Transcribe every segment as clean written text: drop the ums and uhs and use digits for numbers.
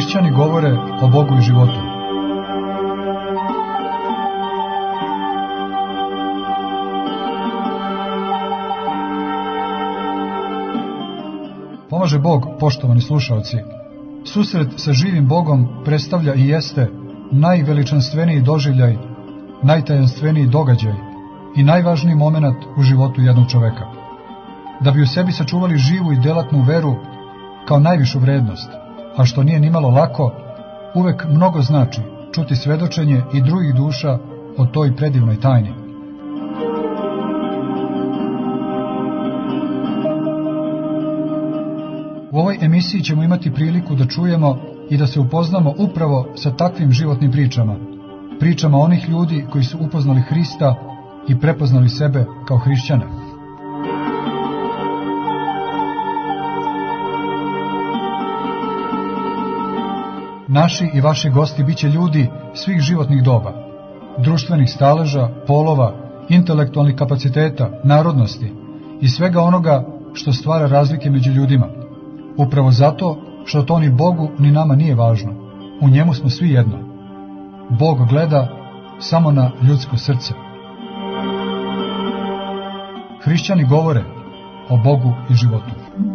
Hrišćani govore o Bogu i životu. Pomaže Bog, poštovani slušaoci. Susret sa živim Bogom predstavlja i jeste najveličanstveniji doživljaj, najtajanstveniji događaj i najvažniji moment u životu jednog čoveka. Da bi u sebi sačuvali živu i delatnu veru kao najvišu vrednost, a što nije nimalo lako, uvek mnogo znači čuti svedočenje i drugih duša o toj predivnoj tajni. U ovoj emisiji ćemo imati priliku da čujemo i da se upoznamo upravo sa takvim životnim pričama, pričama onih ljudi koji su upoznali Hrista i prepoznali sebe kao hrišćane. Naši i vaši gosti biće ljudi svih životnih doba, društvenih staleža, polova, intelektualnih kapaciteta, narodnosti i svega onoga što stvara razlike među ljudima. Upravo zato što to ni Bogu ni nama nije važno. U njemu smo svi jedno. Bog gleda samo na ljudsko srce. Hrišćani govore o Bogu i životu.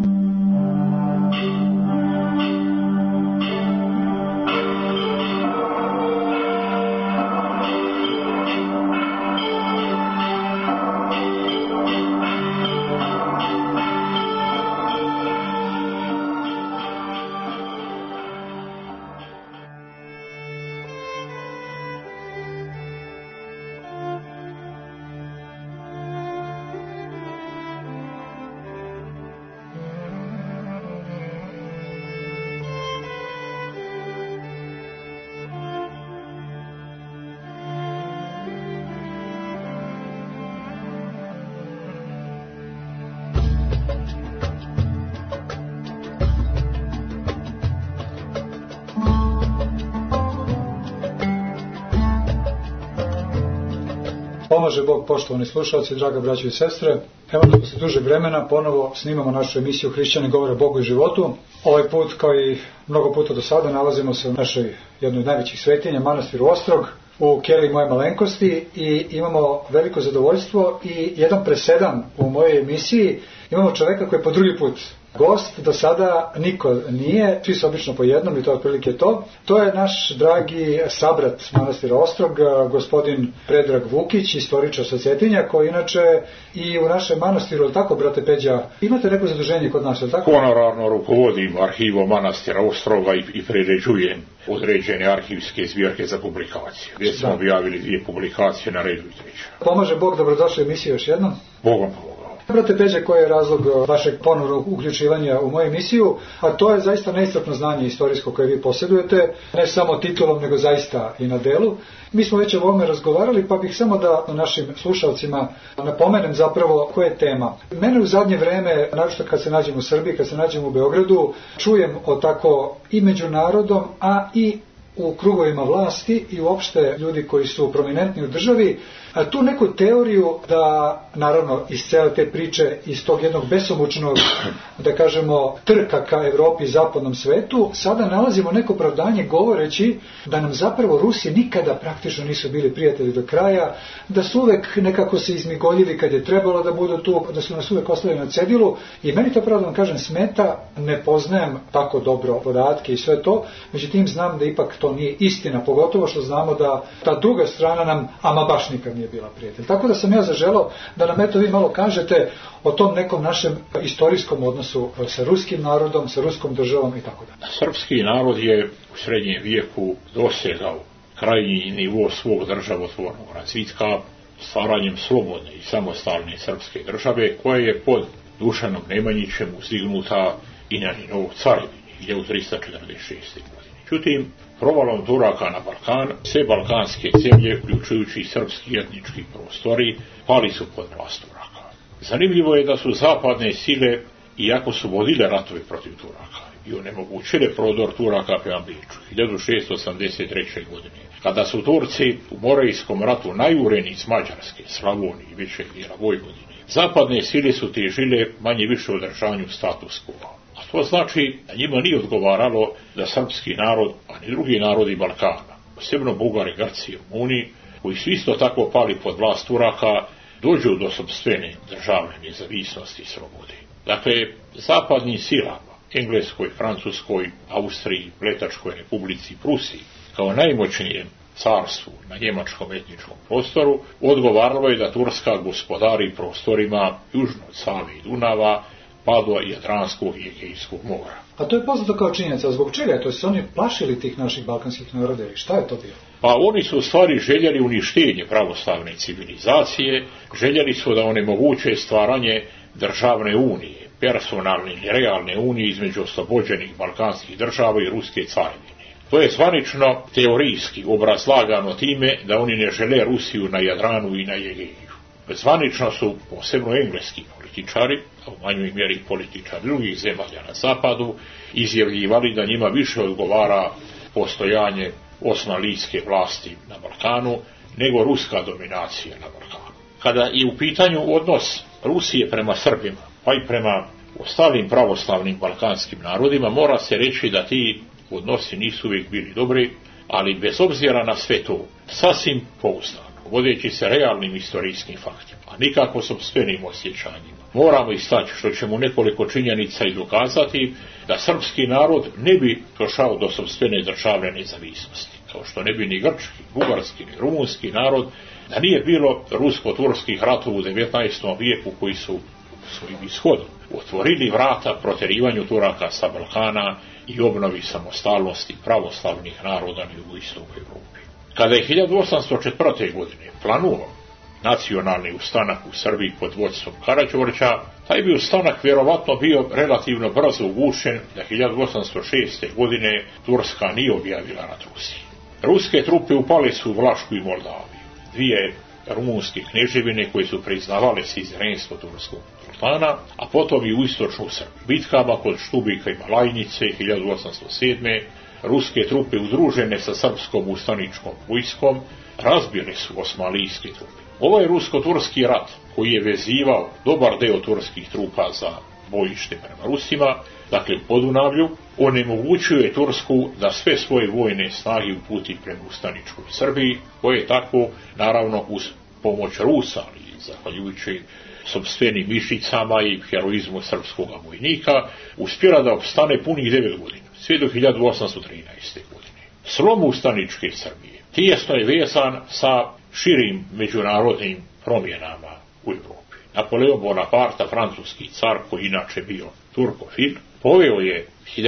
Pomaže Bog, poštovani slušalci, draga braćo i sestre. Evo da posle dužeg vremena ponovo snimamo našu emisiju Hrišćani govore o Bogu i životu. Ovaj put, kao i mnogo puta do sada, nalazimo se u našoj jednoj od najvećih svetinja, manastiru Ostrog, u keliji moje malenkosti i imamo veliko zadovoljstvo i jedan presedan u mojoj emisiji. Imamo čoveka koji je po drugi put gost, do sada niko nije, svi su obično po jednom i to je otprilike to. To je naš dragi sabrat manastira Ostrog, gospodin Predrag Vukić, istoričar sa Cetinja, koji inače i u našem manastiru, je li tako, brate Peđa, imate neko zaduženje kod nas, je li tako? Honorarno rukovodim arhivom manastira Ostroga i priređujem određene arhivske zbirke za publikacije. Gdje smo objavili 2 publikacije, na redu i 3. Pomaže Bog, dobrodošli u emisiju još jednom. Bogom pomogao. Brate Peđa, koji je razlog vašeg ponovnog uključivanja u moju emisiju, a to je zaista neiscrpno znanje istorijsko koje vi posjedujete, ne samo titulom, nego zaista i na delu. Mi smo već o ovome razgovarali, pa bih samo da našim slušalcima napomenem zapravo koja je tema. Mene u zadnje vreme, naročito kad se nađem u Srbiji, kad se nađem u Beogradu, čujem o tako i među narodom, a i u krugovima vlasti i uopšte ljudi koji su prominentni u državi, tu neku teoriju da, naravno, iz cele te priče, iz tog jednog besomučnog, da kažemo, trka ka Evropi i zapadnom svetu, sada nalazimo neko opravdanje govoreći da nam zapravo Rusi nikada praktično nisu bili prijatelji do kraja, da su uvek nekako se izmigoljili kad je trebalo da budu tu, da su nas uvek ostavili na cedilu i meni to, pravo da vam kažem, smeta, ne poznajem tako dobro podatke i sve to, međutim znam da ipak to nije istina, pogotovo što znamo da ta druga strana nam ama baš nikad nije bila prijatelj. Tako da sam ja zaželao da nam eto vi malo kažete o tom nekom našem istorijskom odnosu sa ruskim narodom, sa ruskom državom i tako dalje. Srpski narod je u srednjem vijeku dosegao krajnji nivo svog državotvornog razvitka stvaranjem slobodne i samostalne srpske države, koja je pod Dušanom Nemanjićem uzdignuta i na Ninovu carevini 1346. godine. Međutim, provalom Turaka na Balkan, sve balkanske zemlje, uključujući srpski etnički prostori, pali su pod vlast Turaka. Zanimljivo je da su zapadne sile, iako su vodile ratove protiv Turaka i onemogućile prodor Turaka prema Beču 1683. godine, kada su Turci u Morejskom ratu najureni iz Mađarske, Slavonije i većeg dijela Vojvodine, zapadne sile su težile manje više održanju status quo. A to znači da njima nije odgovaralo da srpski narod, a ni drugi narodi Balkana, posebno Bugari, Grci i Rumuni, koji su isto tako pali pod vlast Turaka, dođu do sopstvene državne nezavisnosti i slobode. Dakle, zapadnim silama, Engleskoj, Francuskoj, Austriji, Letačkoj republici, Prusiji, kao najmoćnijem carstvu na njemačkom etničkom prostoru, odgovaralo je da Turska gospodari prostorima južno od Save i Dunava, pa do Jadranskog i Egejskog mora. A to je poznato kao činjenica. Zbog čega je to? Su oni plašili tih naših balkanskih naroda? Šta je to bilo? Pa oni su u stvari željeli uništenje pravoslavne civilizacije, željeli su da onemoguće stvaranje državne unije, personalne i realne unije između oslobođenih balkanskih država i Ruske carevine. To je zvanično teorijski obrazlagano time da oni ne žele Rusiju na Jadranu i na Egeju. Zvanično su posebno engleski političari, a u manjoj mjeri političari drugih zemalja na zapadu, izjavljivali da njima više odgovara postojanje osmanlijske vlasti na Balkanu nego ruska dominacija na Balkanu. Kada je u pitanju odnos Rusije prema Srbima, pa i prema ostalim pravoslavnim balkanskim narodima, mora se reći da ti odnosi nisu uvijek bili dobri, ali bez obzira na sve to, sasvim pouzdano, vodeći se realnim istorijskim faktima, a nikako sopstvenim osjećanjima, moramo istaći, što ćemo nekoliko činjenica i dokazati, da srpski narod ne bi došao do sopstvene državne nezavisnosti, kao što ne bi ni grčki, bugarski, ni rumunski narod, da nije bilo rusko-turskih ratova u 19. vijeku koji su svojim ishodom otvorili vrata protjerivanju Turaka sa Balkana i obnovi samostalnosti pravoslavnih naroda na jugoistoku Evrope. Kada je 1804. godine planuo nacionalni ustanak u Srbiji pod vodstvom Karađorđa, taj bi ustanak vjerovatno bio relativno brzo ugušen da 1806. godine Turska nije objavila rat Rusiji. Ruske trupe upale su u Vlašku i Moldaviju, dvije rumunske kneževine koje su priznavale sizerenstvo turskog sultana, a potom i u istočnu Srbiju. Bitkama kod Štubika i Malajnice 1807. ruske trupe udružene sa srpskom ustaničkom vojskom razbile su osmanlijske trupe. Ovo je rusko-turski rat koji je vezivao dobar deo turskih trupa za bojište prema Rusima, dakle u Podunavlju, onemogućuje Tursku da sve svoje vojne snage uputi prema ustaničkoj Srbiji, koje je tako, naravno, uz pomoć Rusa, ali zahvaljujući sopstvenim mišicama i heroizmu srpskog vojnika, uspjela da opstane punih 9 godina, sve do 1813. godine. Slom ustaničke Srbije tijesno je vezan sa širim međunarodnim promjenama u Evropi. Napoleon Bonaparte, francuski car, koji inače bio turkofil, poveo je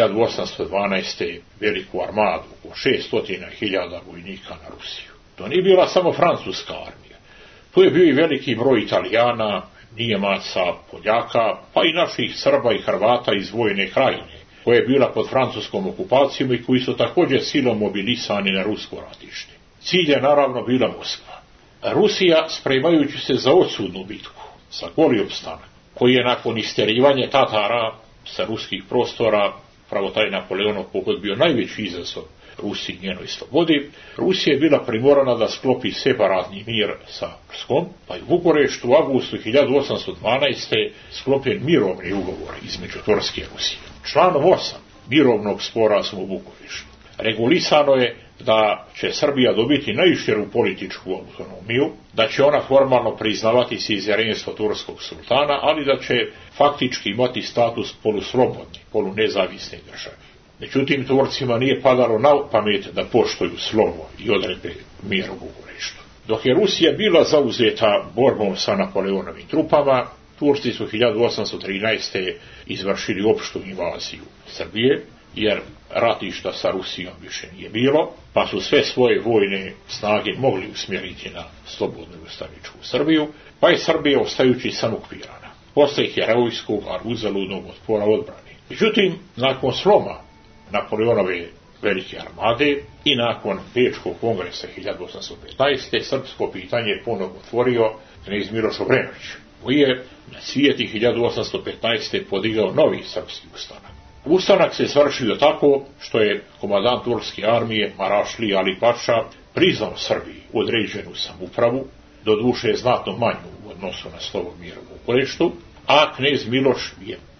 1812. veliku armadu od 600.000 vojnika na Rusiju. To nije bila samo francuska armija. Tu je bio i veliki broj Italijana, Nijemaca, Poljaka, pa i naših Srba i Hrvata iz Vojne Krajine, koja je bila pod francuskom okupacijom i koji su također silom mobilisani na rusko ratište. Cilj je naravno bila Moskva. Rusija, spremajući se za odsudnu bitku, za goli opstanak, koji je nakon isterivanja Tatara sa ruskih prostora, pravo taj Napoleonov pohod bio najveći izazov Rusiji i njenoj slobodi, Rusija je bila primorana da sklopi separatni mir sa Turskom, pa je u Bukureštu u avgustu 1812. sklopljen mirovni ugovor između Turske i Rusije. Članom 8 mirovnog sporazuma u Bukureštu regulisano je da će Srbija dobiti najširu političku autonomiju, da će ona formalno priznavati sizerenstvo turskog sultana, ali da će faktički imati status poluslobodne, polunezavisne države. Međutim, Turcima nije padalo na pamet da poštuju slovo i odredbe mira u Bukureštu. Dok je Rusija bila zauzeta borbom sa Napoleonovim trupama, Turci su 1813. izvršili opštu invaziju Srbije, jer ratišta sa Rusijom više nije bilo, pa su sve svoje vojne snage mogli usmjeriti na slobodnu ustaničku Srbiju, pa je Srbija, ostajući samokupirana, posle herojskog, a uzaludnog otpora odbrane. Međutim, nakon sloma Napoleonove velike armade i nakon Bečkog kongresa 1815. srpsko pitanje je ponovno otvorio knez Miloš Obrenović, koji je na svijeti 1815. podigao novi srpski ustanak. Ustanak se svršio tako što je komandant turske armije Marašli Ali Paša priznao Srbiji određenu samoupravu, doduše znatno manju u odnosu na slovo mira u Bukureštu, a knez Miloš je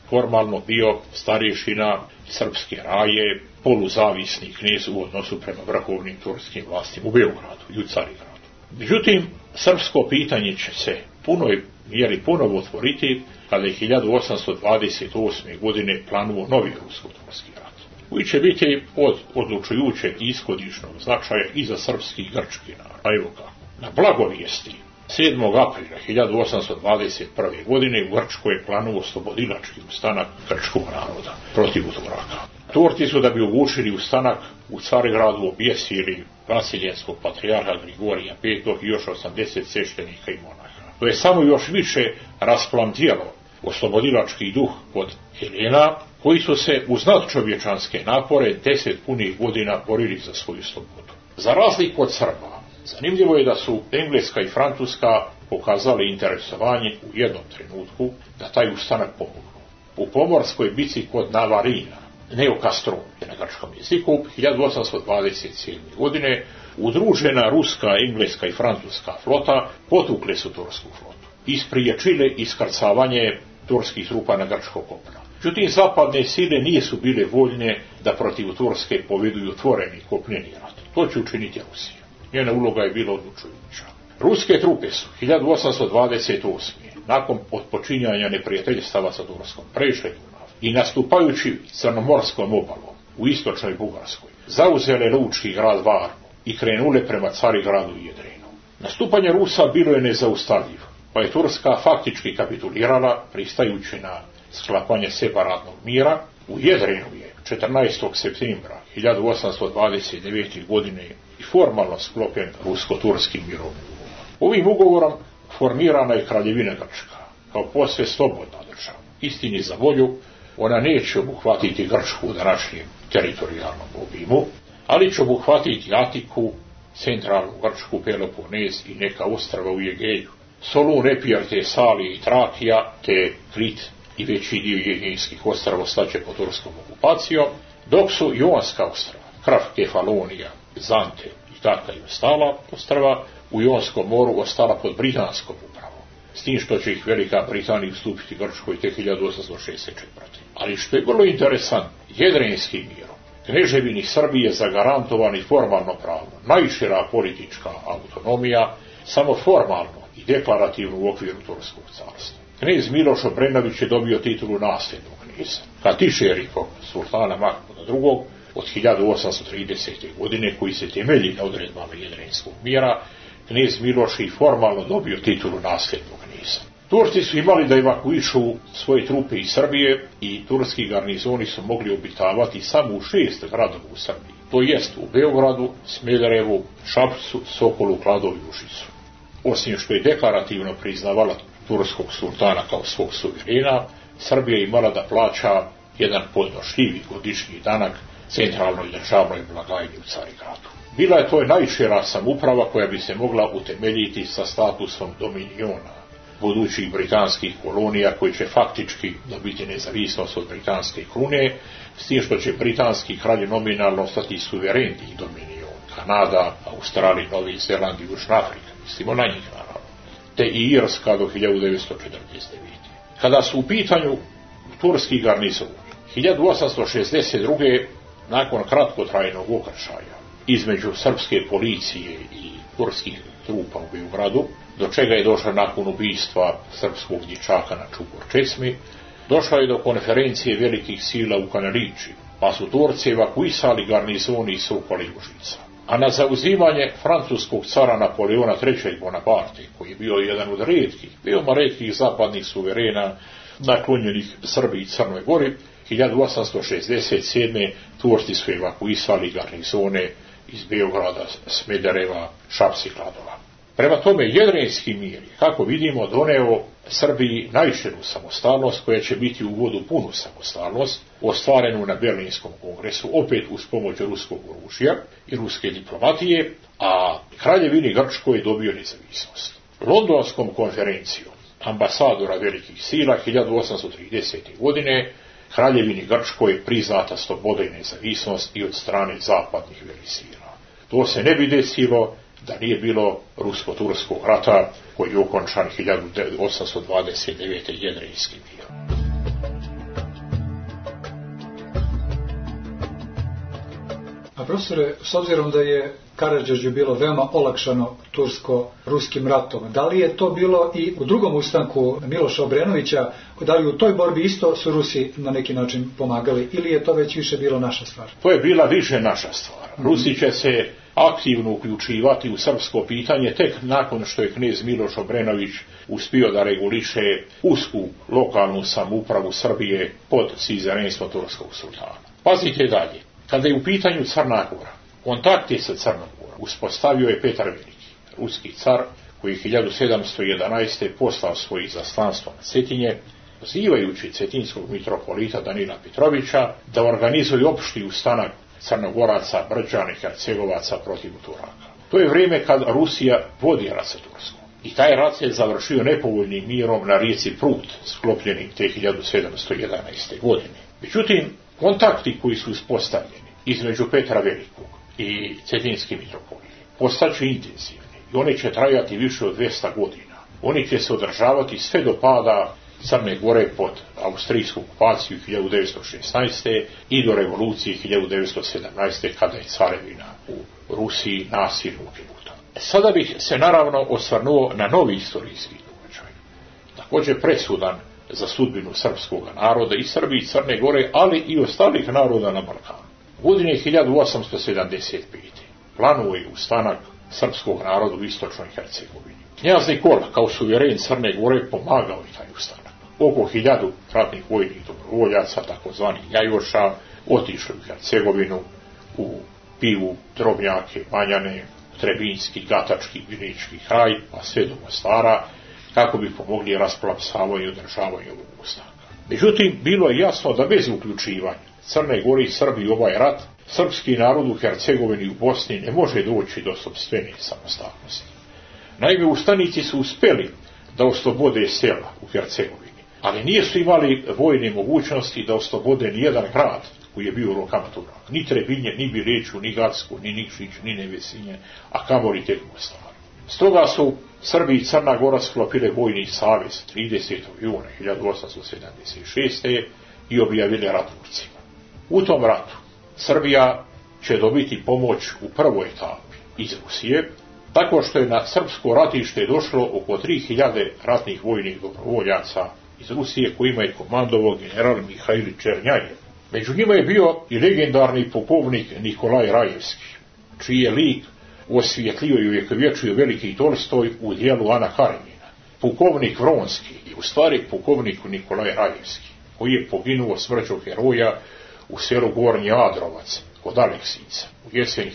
formalno bio starješina srpske raje, poluzavisni knez u odnosu prema vrhovnim turskim vlastima u Beogradu i u Carigradu. Međutim, srpsko pitanje će se punoj mjeri ponovo otvoriti kada je 1828. godine planuo novi rusko-turski rat, koji će biti od odlučujućeg ishodišnog značaja i za srpski i grčki narod. A evo ga, na blagovijesti 7. aprila 1821. godine u Grčkoj je planuo oslobodilački ustanak grčkog naroda protiv Turaka. Turci su, da bi ugušili ustanak u Carigradu, objesili vasiljenskog patrijarha Grigorija V i još 80 sveštenika i monaha. To je samo još više rasplamtijelo oslobodilački duh kod Helena, koji su se uz nadčovječanske napore 10 punih godina borili za svoju slobodu. Za razliku od Srba, zanimljivo je da su Engleska i Francuska pokazali interesovanje u jednom trenutku da taj ustanak pomognu. U pomorskoj bici kod Navarina, Neokastron na grčkom jeziku, 1827. godine udružena ruska, engleska i francuska flota potukle su tursku flotu i spriječile iskrcavanje turskih trupa na grčko kopno. Međutim, zapadne sile nisu bile voljne da protiv Turske povedu otvoreni kopneni rat. To će učiniti Rusija. Njena uloga je bila odlučujuća. Ruske trupe su 1828. nakon odpočinjanja neprijateljstava sa Turskom prešle Dunav i nastupajući crnomorskom obalom u istočnoj Bugarskoj zauzele lučki grad Varnu i krenule prema Carigradu i Jedrinu. Nastupanje Rusa bilo je nezaustavljivo, pa je Turska faktički kapitulirala pristajući na sklapanje separatnog mira. U Jedrinu je 14. septembra 1829. godine i formalno sklopljen rusko-turski mirovni ugovor. Ovim ugovorom formirana je Kraljevina Grčka kao posve slobodna država. Istini za volju, ona neće obuhvatiti Grčku u današnjem teritorijalnom obimu, ali će obuhvatiti Atiku, centralnu Grčku, Peloponez i neka ostrva u Egeju, Solun, Epir, Tesalije i Trakija, te Krit i veći dio Egejskih ostrva staće pod turskom okupacijom, dok su Jonska ostrva, Kraf, Kefalonija, Zante i Taka i ostala ostrva u Jonskom moru ostala pod britanskom upravom, s tim što će ih Velika Britanija ustupiti Grčkoj tek 1864. Ali što je vrlo interesantno, Jedrenski mirom Kneževini Srbije zagarantovani formalno pravno najšira politička autonomija, samo formalno i deklarativno u okviru Turskog carstva. Knez Miloš Obrenović je dobio titulu nasljednog kneza, Katišerifog sultana Mahmuda II. Od 1830. godine, koji se temelji na odredbama Jedrenskog mira. Knez Miloš je formalno dobio titulu nasljednog kneza. Turci su imali da evakuišu svoje trupe iz Srbije i turski garnizoni su mogli obitavati samo u 6 gradova u Srbiji. To jest u Beogradu, Smederevu, Šapcu, Sokolu, Kladovu i Užicu. Osim što je deklarativno priznavala turskog sultana kao svog suverena, Srbija je imala da plaća jedan podnošljivi godišnji danak centralnoj državnoj blagajni u Carigradu. Bila je to najšira samouprava koja bi se mogla utemeljiti sa statusom dominiona budućih britanskih kolonija, koji će faktički dobiti nezavisnost od britanske krune, s tim što će britanski kralj nominalno ostati suveren i dominion. Kanada, Australija, Novi Zeland i Južna Afrika, mislimo na njih naravno, te i Irska do 1949. Kada su u pitanju turski garnizoni, 1862. nakon kratkotrajnog okršaja između srpske policije i turskih trupa u Beogradu, do čega je došlo nakon ubistva srpskog dječaka na Čukor Česmi, došlo je do konferencije velikih sila u Kanaliči, pa su Turci evakuisali garnizoni iz Sokola i Užica. A na zauzimanje francuskog cara Napoleona III. Bonaparte, koji je bio jedan od veoma retkih zapadnih suverena naklonjenih Srbiji i Crnoj Gori, 1867. Turci su evakuisali garnizone iz Beograda, Smedereva, Šapca i Kladova. Prema tome, Jedrenski mir je, kako vidimo, doneo Srbiji najširu samostalnost, koja će biti u uvodu punu samostalnost, ostvarenu na Berlinskom kongresu, opet uz pomoć ruskog oružja i ruske diplomatije, a Kraljevini Grčkoj je dobio nezavisnost. Londonskom konferencijom ambasadora velikih sila 1830. godine Kraljevini Grčkoj je priznata sloboda i nezavisnost i od strane zapadnih velisila. To se ne bi desilo da nije bilo rusko-turskog rata, koji je okončan 1829. Jedrenskim mirom. A profesore, s obzirom da je Karađorđu bilo veoma olakšano tursko-ruskim ratom, da li je to bilo i u drugom ustanku Miloša Obrenovića, da li u toj borbi isto su Rusi na neki način pomagali ili je to već više bilo naša stvar? To je bila više naša stvar. Rusi će se aktivno uključivati u srpsko pitanje tek nakon što je knez Miloš Obrenović uspio da reguliše usku lokalnu samoupravu Srbije pod sizarenstvom turskog sultana. Pazite dalje. Kada je u pitanju Crna Gora, kontakti sa Crnom Gorom uspostavio je Petar Veliki, ruski car, koji 1711. poslao svoje izaslanstvo na Cetinje, pozivajući cetinskog mitropolita Danila Petrovića da organizuje opšti ustanak Crnogoraca, Brđana i Hercegovaca protiv Turaka. To je vrijeme kad Rusija vodi rat sa Turskom. I taj rat se završio nepovoljnim mirom na rijeci Prut, sklopljenim te 1711. godine. Međutim, kontakti koji su uspostavljeni između Petra Velikog i cetinski mitropolije postaće intenzivni i oni će trajati više od 200 godina. Oni će se održavati sve do pada Crne Gore pod austrijsku okupaciju 1916. i do revolucije 1917. kada je carevina u Rusiji nasilno ukinuta. Sada bih se naravno osvrnuo na novi istorijski događaj, također presudan za sudbinu srpskog naroda i Srbije i Crne Gore, ali i ostalih naroda na Balkanu. U godini 1875. planuo je ustanak srpskog naroda u istočnoj Hercegovini. Knjaz Nikola, kao suveren Crne Gore, pomagao je taj ustanak. Oko 1000 ratnih vojnih dobrovoljaca, takozvanih jajoša, otišli u Hercegovinu, u Pivu, Drobnjake, Manjane, Trebinski, Gatački, Vinički kraj, pa sve do Mostara, kako bi pomogli rasplamsavanju i održavanju ovog ustanka. Međutim, bilo je jasno da bez uključivanja Crne Gore i Srbije u ovaj rat, srpski narod u Hercegovini i u Bosni ne može doći do sopstvene samostalnosti. Naime, ustanici su uspjeli da oslobode sela u Hercegovini, ali nisu imali vojne mogućnosti da oslobode nijedan grad koji je bio u rukama Turaka. Ni Trebinje, ni Bileću, ni Gacku, ni Nikšić, ni Nevesinje, a kamoli tek Mostar. Stoga su Srbi i Crna Gora sklopile vojni savez 30. juna 1876. i objavili rat Turcima. U tom ratu Srbija će dobiti pomoć u prvoj etapi iz Rusije, tako što je na srpsko ratište došlo oko 3000 ratnih vojnih dobrovoljaca iz Rusije kojima je komandovao general Mihajl Černjajev. Među njima je bio i legendarni pukovnik Nikolaj Rajevski, čiji je lik osvjetlio i uvjekovječio veliki Tolstoj u dijelu Ana Karenina. Pukovnik Vronski i u stvari pukovnik Nikolaj Rajevski, koji je poginuo smrću heroja u selu Gornji Adrovac kod Aleksica u jesen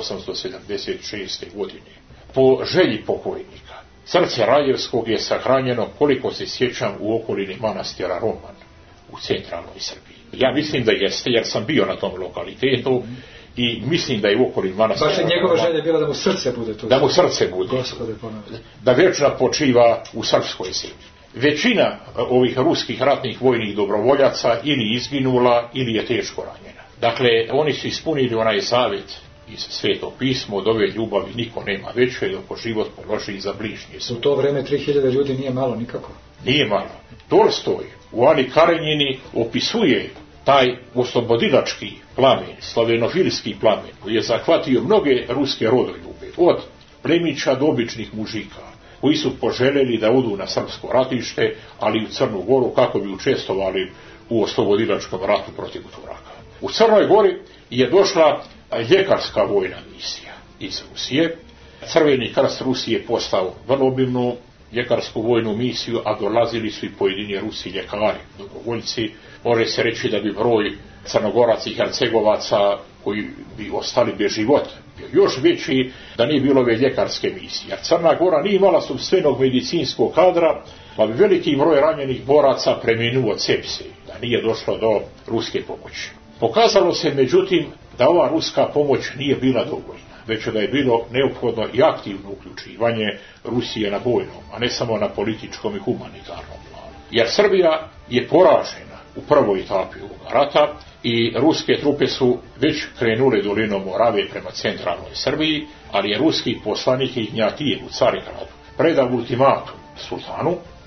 1876. godine. Po želji pokojnika, srce Rajevskog je sahranjeno, koliko se sjećam, u okolini manastira Roman u centralnoj Srbiji. Ja mislim da jeste, jer sam bio na tom lokalitetu i mislim da je u okolini manastira Roman. Baš je njegova želja bila da mu srce bude tu. Da mu srce bude. Da vječno počiva u srpskoj zemlji. Većina ovih ruskih ratnih vojnih dobrovoljaca ili izginula ili je teško ranjena. Dakle, oni su ispunili onaj zavjet iz Sveto pismo, od ove ljubavi niko nema veće, dok život položi za bližnje. U to vreme 3000 ljudi nije malo nikako. Nije malo. Tolstoj u Ani Karenjini opisuje taj oslobodilački plamen, slavenofilski plamen, koji je zahvatio mnoge ruske rodoljube, od plemića do običnih mužika, koji su poželjeli da odu na srpsko ratište, ali u Crnu Goru kako bi učestvovali u oslobodilačkom ratu protiv Turaka. U Crnoj Gori je došla ljekarska vojna misija iz Rusije. Crveni krst Rusije postao vrlo obimnu ljekarsku vojnu misiju, a dolazili su i pojedini Rusi ljekari, dobrovoljci. Može se reći da bi broj Crnogoraca i Hercegovaca koji bi ostali bez života bio još veći da nije bilo ove ljekarske misije. Jer Crna Gora nije imala sopstvenog medicinskog kadra, pa bi veliki broj ranjenih boraca preminuo od sepse, da nije došlo do ruske pomoći. Pokazalo se međutim da ova ruska pomoć nije bila dovoljna, već da je bilo neophodno i aktivno uključivanje Rusije na vojnom, a ne samo na političkom i humanitarnom planu. Jer Srbija je poražena u prvoj etapi ovog rata i ruske trupe su već krenule dolinom Morave prema centralnoj Srbiji, ali je ruski poslanik Ignjatijev u Carigradu predao ultimatum sultanu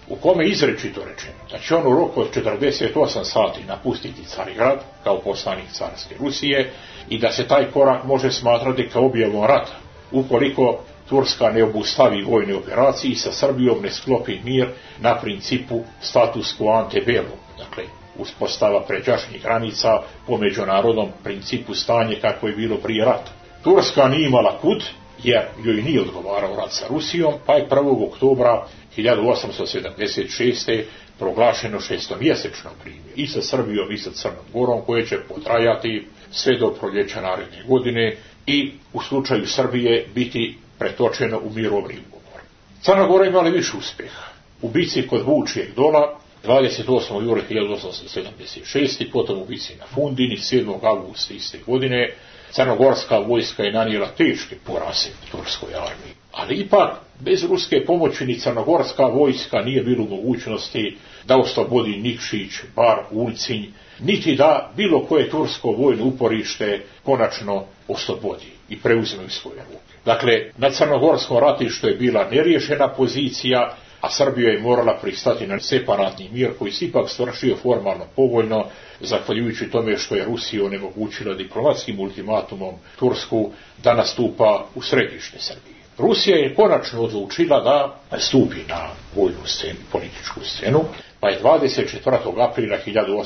u kome je izričito rečeno da će on u roku od 48 sati napustiti Carigrad kao poslanik carske Rusije i da se taj korak može smatrati kao objavom rata, ukoliko Turska ne obustavi vojne operacije i sa Srbijom ne sklopi mir na principu status quo ante bellum, dakle uspostava pređašnjih granica po međunarodnom principu stanje kako je bilo prije rata. Turska nije imala kud, jer joj nije odgovarao rat sa Rusijom, pa je 1. oktobra 1876. proglašeno šestomjesečno primirje i sa Srbijom i sa Crnom Gorom, koje će potrajati sve do proljeća naredne godine i u slučaju Srbije biti pretočeno u mirovni ugovor. Crna Gora imala više uspjeha. U bici kod Vučijeg Dola 28. jula 1876. potom u bici na Fundini 7. augusta iste godine crnogorska vojska je nanijela teške poraze turskoj armiji. Ali ipak, bez ruske pomoći ni crnogorska vojska nije bilo u mogućnosti da oslobodi Nikšić, Bar, Ulcinj, niti da bilo koje tursko vojno uporište konačno oslobodi i preuzme u svoje ruke. Dakle, na crnogorskom ratištu je bila neriješena pozicija, a Srbija je morala pristati na separatni mir koji se ipak svršio formalno povoljno, zahvaljujući tome što je Rusija onemogućila diplomatskim ultimatumom Tursku da nastupa u središte Srbije. Rusija je konačno odlučila da stupi na vojnu scenu, političku scenu, pa je 24. aprila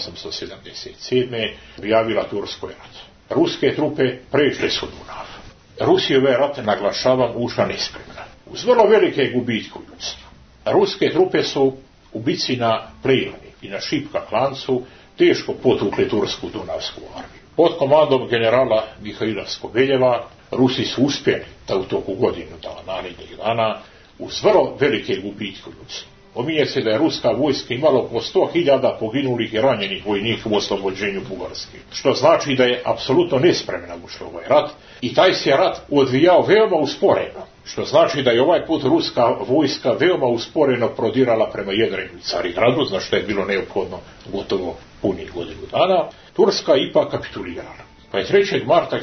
1877. objavila Turskoj rat. Ruske trupe prešle su Dunav. Rusijeve rat, naglašavam, ušla nespremna, uz vrlo velike gubitke u ljudstvu. Ruske trupe su u bici na Plejani i na Šipka Klancu teško potukle tursku Dunavsku armiju. Pod komandom generala Mihaila Skobeljeva Rusi su uspjeli da u toku godinu narednih dana uz vrlo velike gubitke u ljudstvu. Pominje se da je ruska vojska imala oko 100.000 poginulih i ranjenih vojnika u oslobođenju Bugarske, što znači da je apsolutno nespremna ušla ovaj rat i taj se rat odvijao veoma usporeno, što znači da je ovaj put ruska vojska veoma usporeno prodirala prema Jedrenju i Carigradu, za što je bilo neophodno gotovo punih godinu dana. Turska je ipak kapitulirala. Pa je 3. marta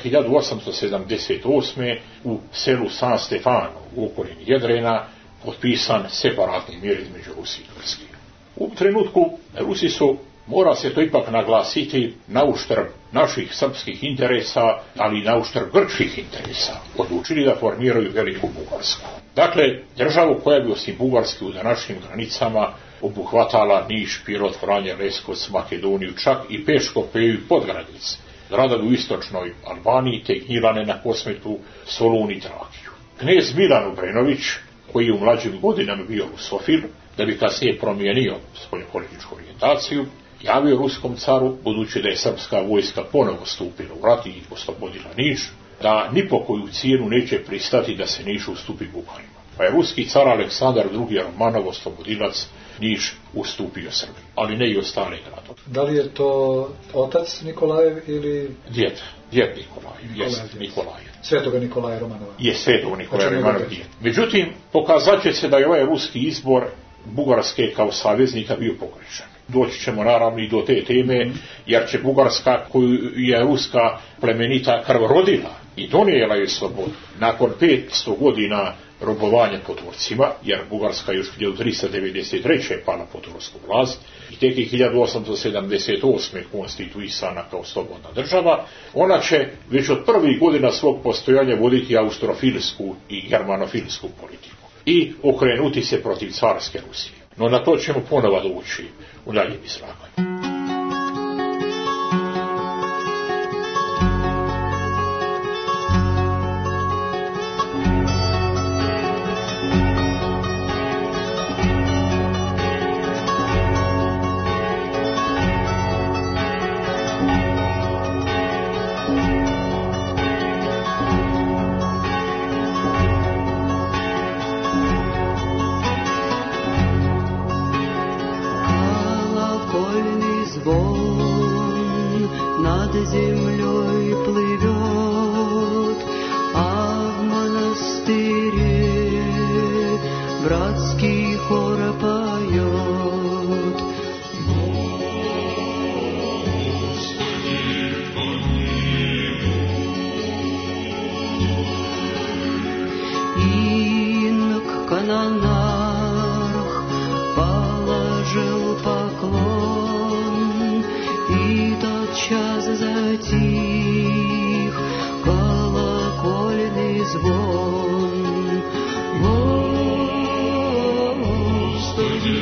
1878. u selu San Stefano u okolini Jedrena potpisan separatni mir između Rusije i Turske. U trenutku Rusi su, mora se to ipak naglasiti, na uštrb naših srpskih interesa, ali i na uštrb grčkih interesa, odlučili da formiraju Veliku Bugarsku. Dakle, državu koja bi osim Bugarske u današnjim granicama obuhvatala Niš, Pirot, Vranje, Leskovac, Makedoniju, čak i Peško-Peju i Podgradic, gradovi u istočnoj Albaniji, te Gnjilane na Kosmetu, Solun i Trakiju. Knez Milan Obrenović, koji je u mlađim godinama bio rusofil, da bi kasnije promijenio svoju političku orijentaciju, javio ruskom caru, budući da je srpska vojska ponovo stupila u rat i oslobodila Niš, da ni po koju cijenu neće pristati da se Niš ustupi Bugarima. Pa je ruski car Aleksandar II. Romanov, oslobodilac, Niš ustupio Srbiji, ali ne i ostale gradove. Da li je to otac Nikolajev ili... Djed Nikolajev. Svetoga Nikolaja Romanova. Je Svetoga Nikolaja Romanova djed. Međutim, pokazat će se da je ovaj ruski izbor Bugarske kao saveznika bio pogrešan. Doći ćemo naravno i do te teme, jer će Bugarska, koju je ruska plemenita krv rodila i donijela je slobodu, nakon 500 godina robovanja pod Turcima, jer Bugarska još 1393. pala pod tursku vlast i tek je 1878. konstituisana kao slobodna država, ona će već od prvih godina svog postojanja voditi austrofilsku i germanofilsku politiku i okrenuti se protiv carske Rusije. No na to ćemo ponovo doći u daljem izlaganju. Канонарх час затих колокольный звон. Господи,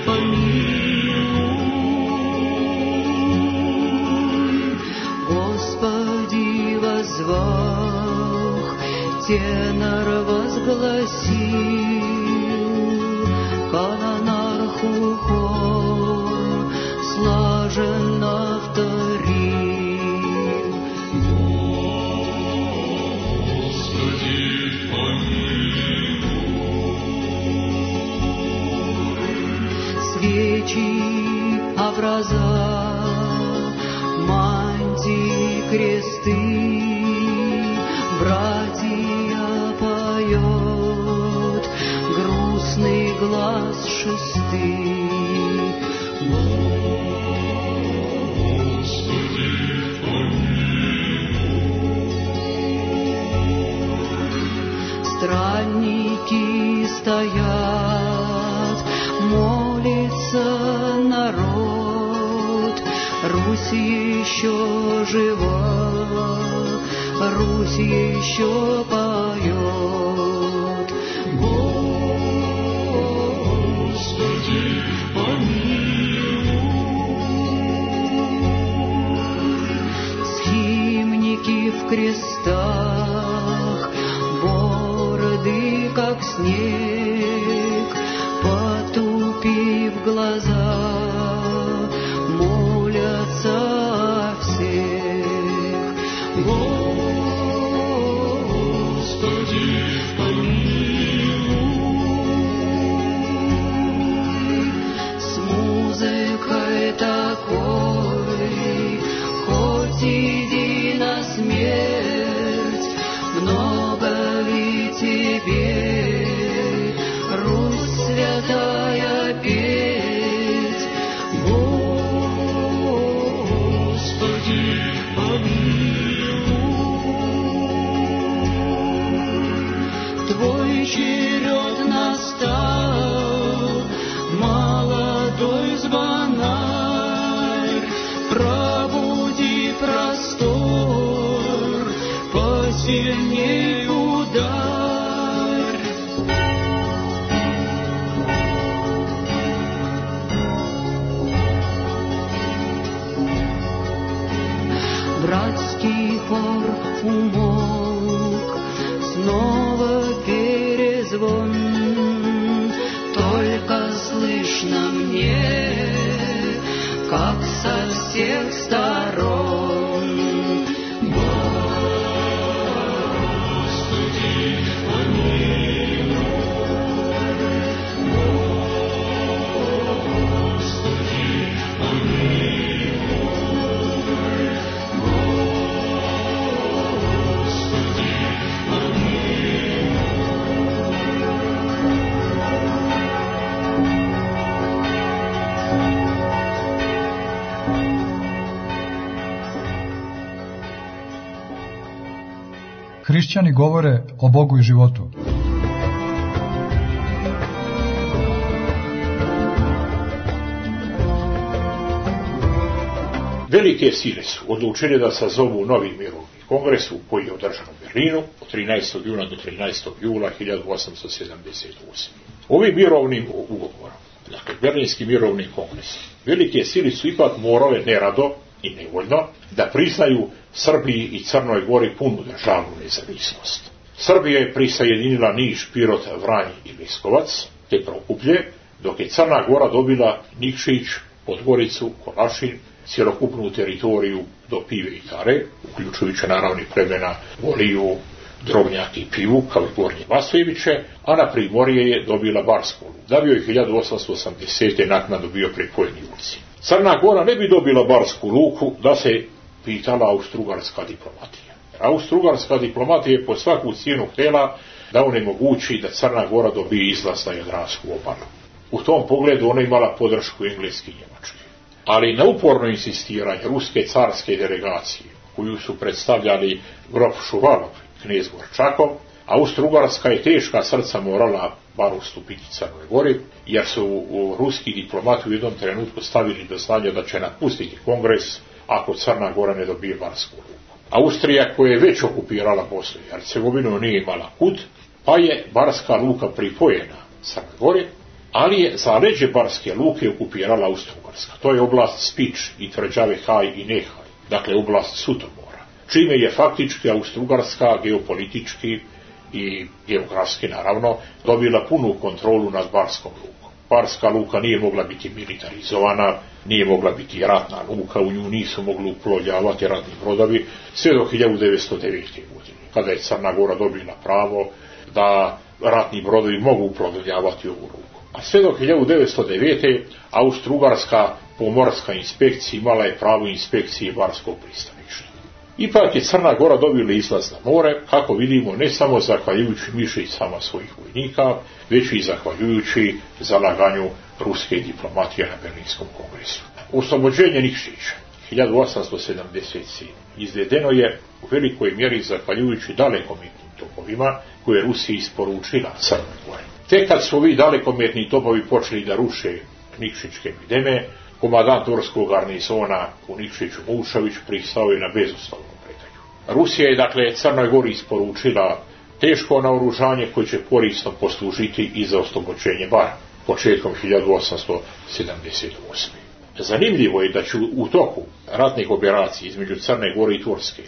помилуй. Господи, воззвах, тенор возгласил, канонарху хор слаженно вторил. Господи, помилуй. Свечи, образа, мантии, кресты, братья поет грустный глаз шесты. Господи, помилуй. Странники стоят, молится народ, Русь еще жива, Русь еще поет. Господи, помилуй. Схимники в крестах, бороды как снег, потупив глаза, молятся о всех. Господи, помилуй. С музыкой такой, хоть иди на смерть, много ли тебе, Русь святая, петь? Господи, помилуй. Твой черед настал, молодой звонарь, пробуди простор, посильней ударь. Братский хор умолк, снова перезвон, только слышно мне, как со всех сторон. Господи, помилуй. Господи, помилуй. Господи, Hrišćani govore o Bogu i životu. Velike sile su odlučile da sazovu novi mirovni kongres koji je održan u Berlinu od 13. juna do 13. jula 1878. Ovim mirovnim ugovorom, dakle Berlinski mirovni kongres, velike sile su ipak morale nerado i nevoljno da priznaju Srbiji i Crnoj Gori punu državnu nezavisnost. Srbija je prisajedinila Niš, Pirot, Vranj i Leskovac, te Prokuplje, dok je Crna Gora dobila Nikšić, Podgoricu, Kolašin, cjelokupnu teritoriju do Pive i Tare, uključujući naravno plemena Voliju, Drobnjak i Pivu, kao i Gornje Vasojeviće, a na primorje je dobila Barsku Luku, da bi joj 1880. naknadno bio pripojeni Julci. Crna Gora ne bi dobila Barsku Luku da se pitala austrougarska diplomatija. Austrougarska diplomatija je po svaku cijenu htjela da onemogući da Crna Gora dobije izlaz na Jadransku obalu. U tom pogledu ona imala podršku Engleske i Njemačke. Ali na uporno insistiranje ruske carske delegacije, koju su predstavljali grof Šuvalov, knez Gorčakov, Austrougarska je teška srca morala bar ustupiti Crnoj Gori, jer su ruski diplomati u jednom trenutku stavili do znanja da će napustiti kongres ako Crna Gora ne dobije Barsku luku. Austrija, koja je već okupirala Bosnu i Hercegovinu, nije imala kud, pa je Barska luka pripojena Crnoj Gori, ali je za leđe Barske luke okupirala Austro-Ugarska. To je oblast Spič i tvrđave Haj i Nehaj, dakle oblast Sutomora, čime je faktički Austro-Ugarska geopolitički i geografski naravno dobila punu kontrolu nad Barskom lukom. Barska luka nije mogla biti militarizovana, nije mogla biti ratna luka, u nju nisu mogli uplovljavati ratni brodovi sve do 1909. godine, kada je Crna Gora dobila pravo da ratni brodovi mogu uplovljavati ovu luku. A sve do 1909. Austro-Ugarska pomorska inspekcija imala je pravo inspekcije Barskog pristaništa. Ipak je Crna Gora dobila izlaz na more, kako vidimo, ne samo zahvaljujući mišicama svojih vojnika, već i zahvaljujući zalaganju ruske diplomatije na Berlinskom kongresu. Oslobođenje Nikšića 1877. izvedeno je u velikoj mjeri zahvaljujući dalekometnim topovima koje je Rusija isporučila Crnoj Gori. Tek kad su ovi dalekometni topovi počeli da ruše nikšićke mideme, komadant turskog garnizona u Nikšiću Mušović pristao je na bezuslovnu predaju. Rusija je dakle Crnoj Gori isporučila teško naoružanje koje će korisno poslužiti i za oslobođenje Bara početkom 1878. Zanimljivo je da će u toku ratnih operacija između Crne Gore i Turske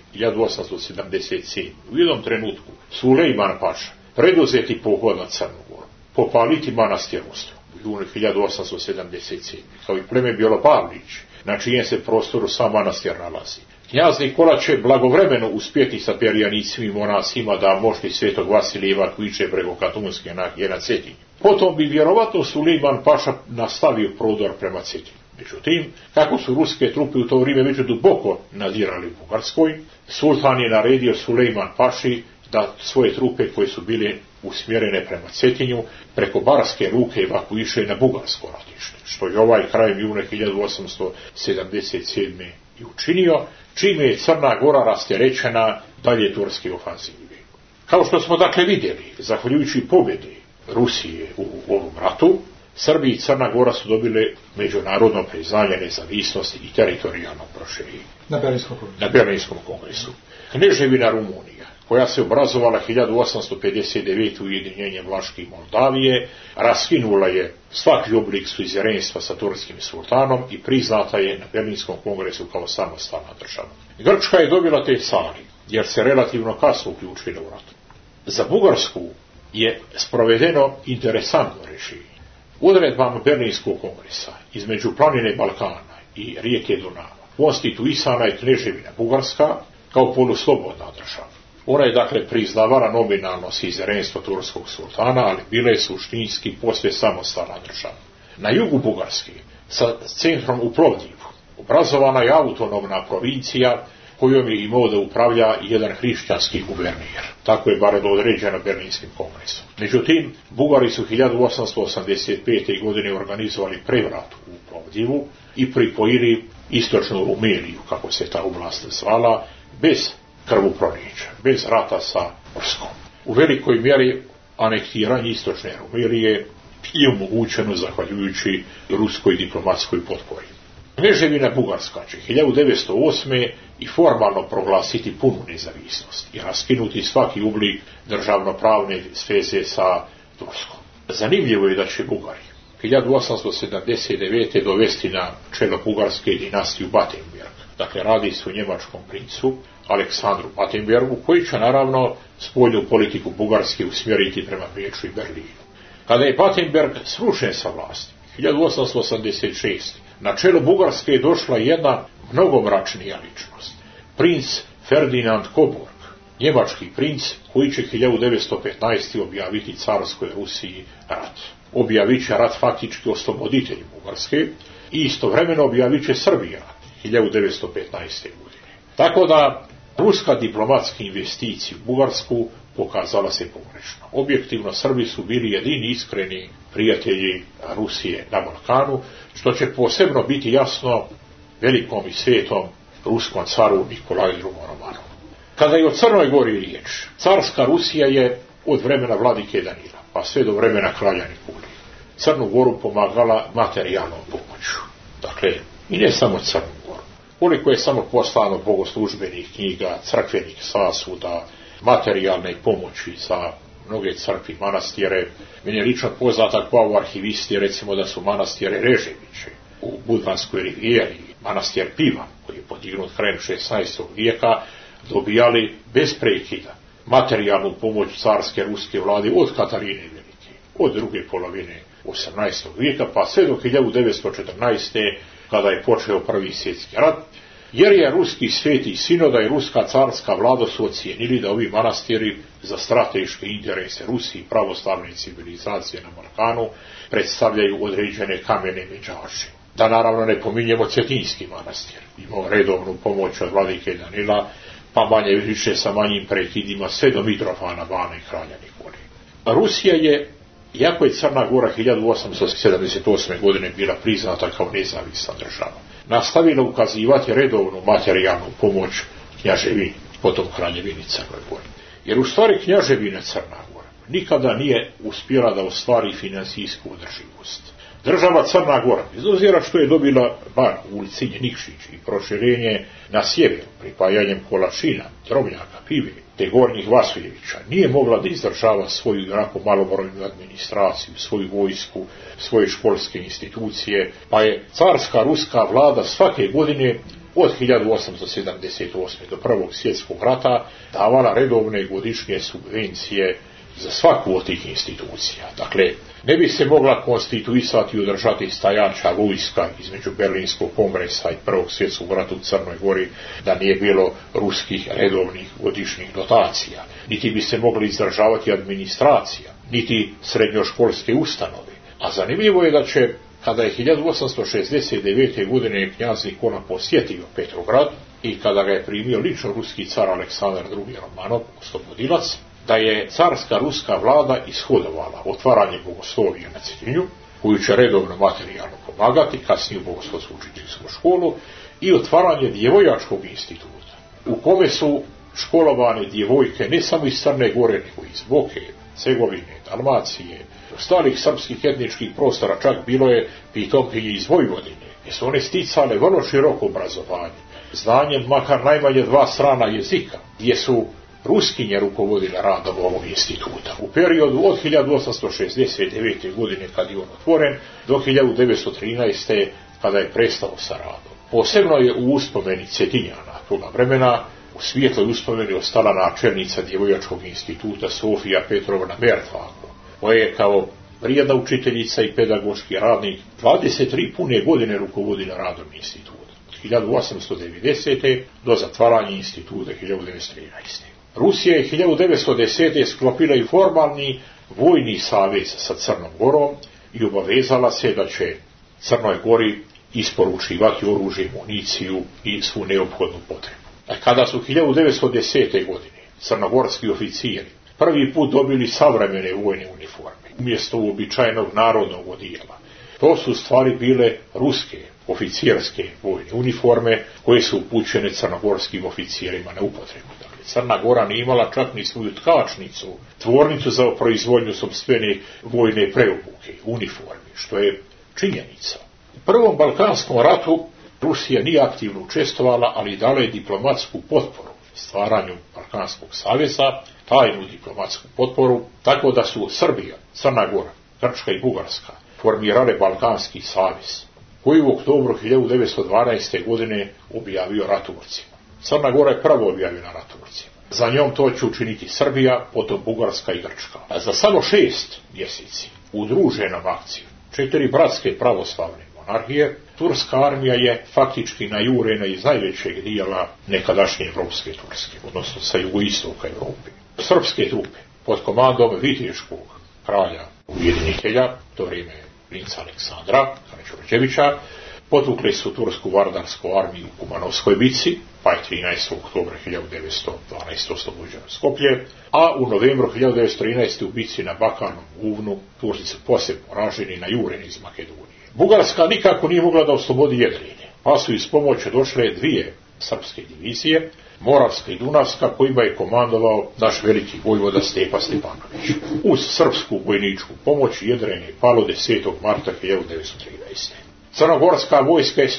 1877. u jednom trenutku Sulejman Paša preduzeti pohod na Crnu Goru, popaliti manastir Ostrog u junu 1877. kao i pleme Bjelopavlić, na čijem se prostoru sam manastir nalazi. Knjaz Nikola će blagovremeno uspjeti sa perjanicima i monasima da mošti svetog Vasilijeva kviče preko Katunske na Cetinju. Potom bi vjerovatno Sulejman Paša nastavio prodor prema Cetinju. Međutim, kako su ruske trupe u to vrijeme već duboko nadirali u Bugarskoj, sultan je naredio Sulejman Paši da svoje trupe koje su bile usmjerene prema Cetinju preko Barske luke evakuiše na bugarsko ratište, što je ovaj krajem juna 1877. i učinio, čime je Crna Gora rasterećena dalje turske ofanzive. Kao što smo dakle vidjeli, zahvaljujući pobjedi Rusije u ovom ratu, Srbi i Crna Gora su dobile međunarodno priznanje nezavisnosti i teritorijalnog proširenja. Na Berlinskom kongresu. Kneževina Rumunija, koja se obrazovala 1859. ujedinjenjem Vlaške i Moldavije, raskinula je svaki oblik suzjerenstva sa turskim sultanom i priznata je na Berlinskom kongresu kao samostalna država. Grčka je dobila te stvari, jer se relativno kasno uključila u rat. Za Bugarsku je sprovedeno interesantno rješenje. Odredbama Berlinskog kongresa između planine Balkana i rijeke Dunava konstituisana je kneževina Bugarska kao poluslobodna država. Ona je dakle priznavala nominalno suzjerenstvo turskog sultana, ali bila je suštinski posve samostalna država. Na jugu Bugarske, sa centrom u Plovdivu, obrazovana je autonomna provincija kojom je imao da upravlja jedan hrišćanski guvernir. Tako je bar određeno Berlinskim kongresom. Međutim, Bugari su 1885. godine organizovali prevrat u Plovdivu i pripojili istočnu Rumeliju, kako se ta oblast zvala, bez krvoprolića, bez rata sa Turskom. U velikoj mjeri anektiranje istočne Rumelije je omogućeno zahvaljujući ruskoj diplomatskoj potpori. Kneževina Bugarska će 1908. i formalno proglasiti punu nezavisnost i raskinuti svaki oblik državnopravne sveze sa Turskom. Zanimljivo je da će Bugari 1879. dovesti na čelo Bugarske dinastiju Battenberg. Dakle, radi se o njemačkom princu Aleksandru Battenbergu, koji će naravno spoljnu politiku Bugarske usmjeriti prema Beču i Berlinu. Kada je Battenberg srušen sa vlasti 1886. na čelo Bugarske je došla jedna mnogo mračnija ličnost. Princ Ferdinand Coburg, njemački princ koji će 1915. objaviti carskoj Rusiji rat. Objavit će rat faktički osloboditelji Bugarske i istovremeno objavit će Srbiji rat 1915. godine. Tako da ruska diplomatska investicija u Bugarsku pokazala se pogrešno. Objektivno Srbi su bili jedini iskreni prijatelji Rusije na Balkanu, što će posebno biti jasno velikom i svetom ruskom caru Nikolaju II. Romanovu. Kada je o Crnoj Gori riječ, carska Rusija je od vremena vladike Danila, pa sve do vremena kralja Nikolija, Crnu Goru pomagala materijalnom pomoću. Dakle, i ne samo Crnu Goru. koliko je samo poslano bogoslužbenih knjiga, crkvenih sasuda, materijalne pomoći za mnoge crkve i manastire. Meni je lično poznata kao arhivisti, recimo da su manastire Reževiće u Budvanskoj rivijeri, manastir Piva, koji je podignut krajem 16. vijeka, dobijali bez prekida materijalnu pomoć carske ruske vlade od Katarine Velike, od druge polovine 18. vijeka pa sve do 1914. kada je počeo Prvi svjetski rat, jer je ruski sveti sinoda i ruska carska vlada su ocijenili da ovi manastiri za strateške interese Rusije i pravoslavne civilizacije na Balkanu predstavljaju određene kamene međaše. Da naravno ne pominjemo Cetinski manastir, imao redovnu pomoć od vladike Danila, pa manje više sa manjim prekidima sve do Mitrofana Bana i kralja Nikole. Rusija je, iako je Crna Gora 1878. godine bila priznata kao nezavisna država, nastavila ukazivati redovnu materijalnu pomoć knjaževini, potom kraljevini Crnoj Gori. Jer u stvari knjaževina Crna Gora nikada nije uspjela da ostvari financijsku održivost. Država Crna Gora, bez obzira što je dobila bar Ulcinje, Nikšić i proširenje na sjeveru, pripajanjem Kolašina, Drobnjaka, Pive, te Gornjih Vasiljevića, nije mogla da izdržava svoju jako malobrojnu administraciju, svoju vojsku, svoje školske institucije, pa je carska ruska vlada svake godine od 1878. do Prvog svjetskog rata davala redovne godišnje subvencije za svaku od tih institucija. Dakle, ne bi se mogla konstituisati i održati stajača vojska između Berlinskog kongresa i Prvog svjetskog rata u Crnoj Gori da nije bilo ruskih redovnih godišnjih dotacija. Niti bi se mogli izdržavati administracija, niti srednjoškolske ustanove. A zanimljivo je da će, kada je 1869. godine knjaz Nikola posjetio Petrograd i kada ga je primio lično ruski car Aleksandar II. Romanov, oslobodilac, da je carska ruska vlada ishodovala otvaranje bogoslovija na Cetinju, koju će redovno materijalno pomagati, kasnije u bogoslovsku učiteljsku školu, i otvaranje djevojačkog instituta, u kome su školovane djevojke ne samo iz Crne Gore, nego iz Boke, Cegovine, Dalmacije, ostalih srpskih etničkih prostora, čak bilo je pitomkinje iz Vojvodine, gdje su one sticale vrlo široko obrazovanje, znanjem makar najmanje 2 strana jezika, gdje su Ruskinje rukovodile radom ovog instituta. U periodu od 1869. godine kad je on otvoren do 1913. kada je prestao sa radom. Posebno je u uspomeni Cetinjana toga vremena u svijetloj uspomeni ostala načelnica djevojačkog instituta Sofija Petrovna Mertvanko, koja je kao vrijedna učiteljica i pedagoški radnik 23 pune godine rukovodila radom instituta. Od 1890. do zatvaranja instituta 1913. Rusija je 1910. sklopila i formalni vojni savez sa Crnom Gorom i obavezala se da će Crnoj Gori isporučivati oružje, municiju i svu neophodnu potrebu. A kada su 1910. godine crnogorski oficiri prvi put dobili savremene vojne uniforme umjesto uobičajenog narodnog odijela, to su stvari bile ruske oficirske vojne uniforme koje su upućene crnogorskim oficirima na upotrebu. Crna Gora nije imala čak ni svoju tkačnicu, tvornicu za proizvodnju sopstvene vojne preobuke, uniforme, što je činjenica. U Prvom Balkanskom ratu Rusija nije aktivno učestvovala, ali dala je diplomatsku potporu stvaranju Balkanskog saveza, tajnu diplomatsku potporu, tako da su Srbija, Crna Gora, Grčka i Bugarska formirale Balkanski savez, koji u oktobru 1912. godine objavio rat Turcima. Crna Gora je prvo objavljena rat Turcima. Za njom to će učiniti Srbija, potom Bugarska i Grčka. A za samo 6 mjeseci udruženom akcijom 4 bratske pravoslavne monarhije, turska armija je faktički najurena iz najvećeg dijela nekadašnje evropske Turske, odnosno sa jugoistoka Evrope. Srpske trupe pod komandom viteškog kralja ujedinitelja, to vrijeme princa Aleksandra Karađorđevića, potukli su tursku vardarsku armiju u Kumanovskoj bici, pa je 13. oktobra 1912. oslobođeno Skoplje, a u novembru 1913. u bici na Bakarnom Uvnu Turci su poslije poraženi na jureni iz Makedonije. Bugarska nikako nije mogla da oslobodi Jedrenje, pa su iz pomoći došle 2 srpske divizije, Moravska i Dunavska, kojima je komandovao naš veliki vojvoda Stepa Stepanović. Uz srpsku vojničku pomoć Jedrenje je palo 10. marta 1913. Crnogorska vojska je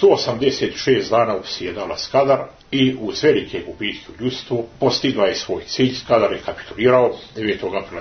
186 dana usjedala Skadar i uz velike gubitke u ljudstvu postigla je svoj cilj. Skadar je kapitulirao 9. aprila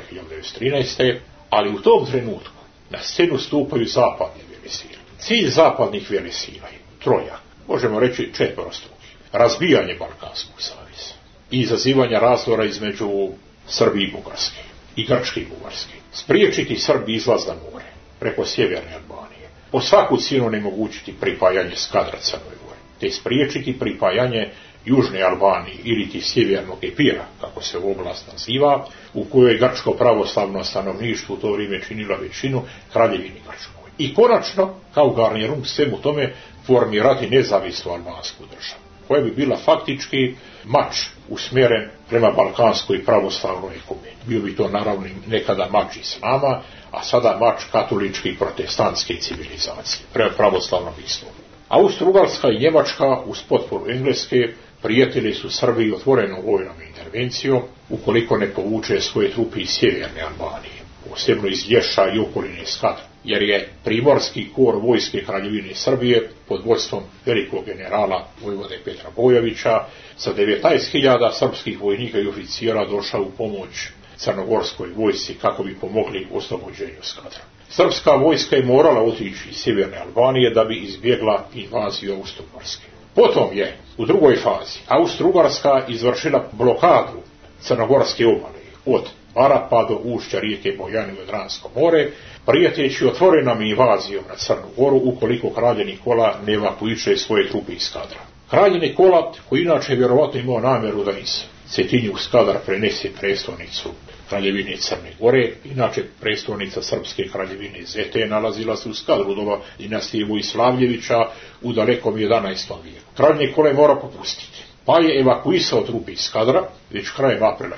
1913. Ali u tom trenutku na scenu stupaju zapadne velesile. Cilj zapadnih velesila je trojak, možemo reći četvorostruki. Razbijanje Balkanskog saveza i izazivanje razdora između Srbije i Bugarske i Grčke i Bugarske. Spriječiti Srbi izlaz na more preko sjeverne Albanije. Po svaku cijenu onemogućiti pripajanje Skadra Crnoj Gori, te spriječiti pripajanje Južne Albanije ili ti sjevernog Epira, kako se oblast naziva, u kojoj grčko pravoslavno stanovništvo u to vrijeme činilo većinu, Kraljevini Grčkoj. I konačno, kao garnirum svemu tome, formirati nezavisnu albansku državu, koja bi bila faktički mač usmjeren prema balkanskoj pravoslavnoj ekumeni. Bio bi to naravno nekada mač islama, a sada mač katoličke i protestantske civilizacije, prema pravoslavnom islamu. Austro-Ugarska i Njemačka uz potporu Engleske prijetili su Srbiji otvorenom vojnom intervencijom ukoliko ne povuče svoje trupe iz sjeverne Albanije, posebno iz Lješa i okoline Skadra, jer je primorski kor vojske Kraljevine Srbije pod vodstvom velikog generala vojvode Petra Bojovića sa 19.000 srpskih vojnika i oficijera došao u pomoć crnogorskoj vojsci kako bi pomogli u oslobođenju Skadra. Srpska vojska je morala otići iz sjeverne Albanije da bi izbjegla invaziju Austro-Ugarske. Potom je u drugoj fazi Austro-Ugarska izvršila blokadu crnogorske obale od Bara pa do ušća rijeke Bojane u Jadransko more, prijeteći otvorenom invazijom na Crnu Goru ukoliko kralj Nikola ne evakuiše svoje trupe iz Skadra. Kralj Nikola, koji inače vjerovatno imao namjeru da iz Cetinje u Skadar prenese prestolnicu Kraljevine Crne Gore, inače prestolnica Srpske kraljevine Zete nalazila se u Skadru doba dinastije Vojslavljevića u dalekom 11. vijeku. Kralj Nikola je mora popustiti, pa je evakuisao trupe iz Skadra već krajem aprila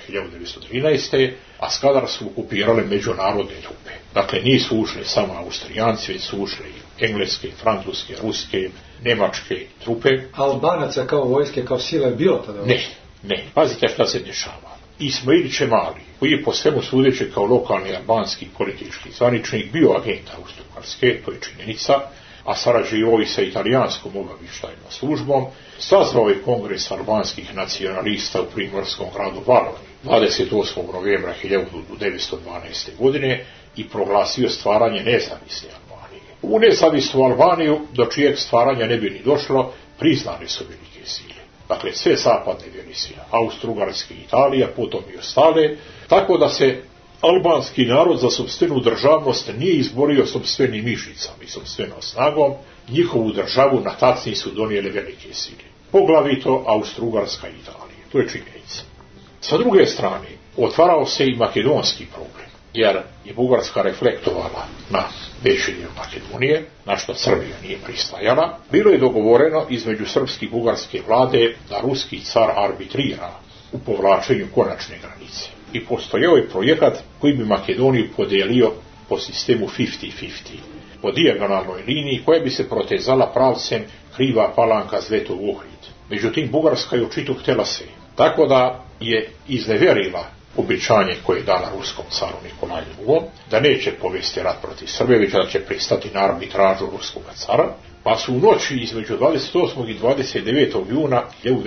1913. a Skadar su okupirale međunarodne trupe. Dakle, nisu ušli samo Austrijanci, već su ušli engleske, francuske, ruske, nemačke trupe. Albanaca kao vojske, kao sile je bilo tada? Ne. Pazite šta se dešava. Ismail Čemali, koji je po svemu sudeći kao lokalni albanski politički zvaničnik bio agent Austro-Ugarske, to je činjenica, a sarađivao i sa italijanskom obavještajnom službom, sazvao je kongres albanskih nacionalista u primorskom gradu Valoni 28. novembra 1912. godine i proglasio stvaranje nezavisne Albanije. U nezavisnu Albaniju, do čijeg stvaranja ne bi ni došlo, priznane su velike sile. Dakle, sve zapadne velesile, Austro-Ugarske i Italija, potom i ostale, tako da se albanski narod za sopstvenu državnost nije izborio sopstvenim mišicama i sopstvenom snagom, njihovu državu na tacni su donijele velike sile, poglavito Austro-Ugarska i Italija. To je činjenica. Sa druge strane, otvarao se i makedonski problem, jer je Bugarska reflektovala na veći dio Makedonije, na što Srbija nije pristajala. Bilo je dogovoreno između srpske i bugarske vlade da ruski car arbitrira u povlačenju konačne granice. I postojao je projekat koji bi Makedoniju podelio po sistemu 50-50, po dijagonalnoj liniji koja bi se protezala pravcem Kriva Palanka Zvetov Ohrid. Međutim, Bugarska je očito htjela se, tako da je izneverila obećanje koje je dala ruskom caru Nikolaju II, da neće povesti rat protiv Srbije, već da će pristati na arbitražu ruskog cara, pa su u noći između 28. i 29. juna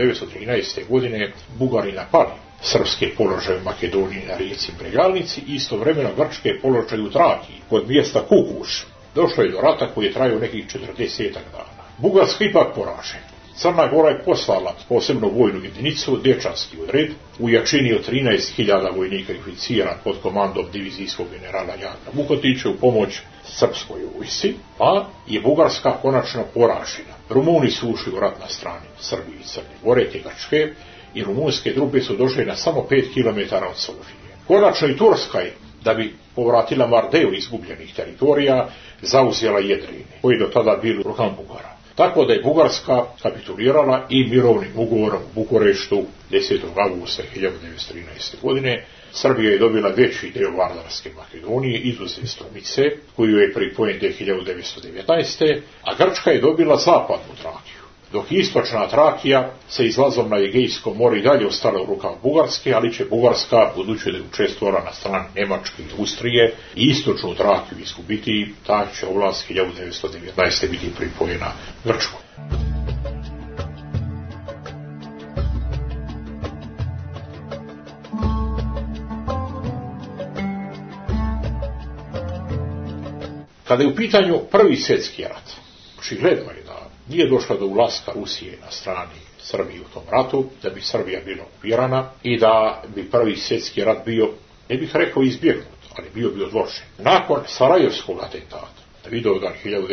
1913. godine Bugari napali srpske položaje u Makedoniji na rijeci Bregalnici i istovremeno grčke položaje u Trakiji kod mjesta Kukuš. Došlo je do rata koji je trajao nekih 40 dana. Bugarska ipak poražena. Crna Gora je poslala posebno vojnu jedinicu, dječanski odred, u jačini od 13.000 vojnika i oficira pod komandom divizijskog generala Janka Vukotića u pomoć srpskoj vojsci, pa je Bugarska konačno poražena. Rumuni su ušli u rat na strani Srbije i Crne Gore te Grčke i rumunske trupe su došle na samo 5 km od Sofije. Konačno i Turska je, da bi povratila Mardeu izgubljenih teritorija, zauzela Jedrine, koji do tada bili u rukama Bugara. Tako da je Bugarska kapitulirala i mirovnim ugovorom u Bukureštu 10. augusta 1913. godine. Srbija je dobila veći deo Vardarske Makedonije, izuzev Strumice, koju je pripojen 1919. a Grčka je dobila zapadnu Trakiju. dok istočna Trakija sa izlazom na Egejsko more i dalje ostala u rukama Bugarske, ali će Bugarska, budući da je učestvovala na strani Njemačke i Austrije, i istočnu Trakiju izgubiti, ta će oblast 1919. biti pripojena Grčkoj. Kada je u pitanju Prvi svjetski rat, očigledno je da nije došlo do ulaska Rusije na strani Srbije u tom ratu, da bi Srbija bila okupirana i da bi Prvi svjetski rat bio, ne bih rekao izbjegnut, ali bio bi odložen. Nakon Sarajevskog atentata, Vidovdan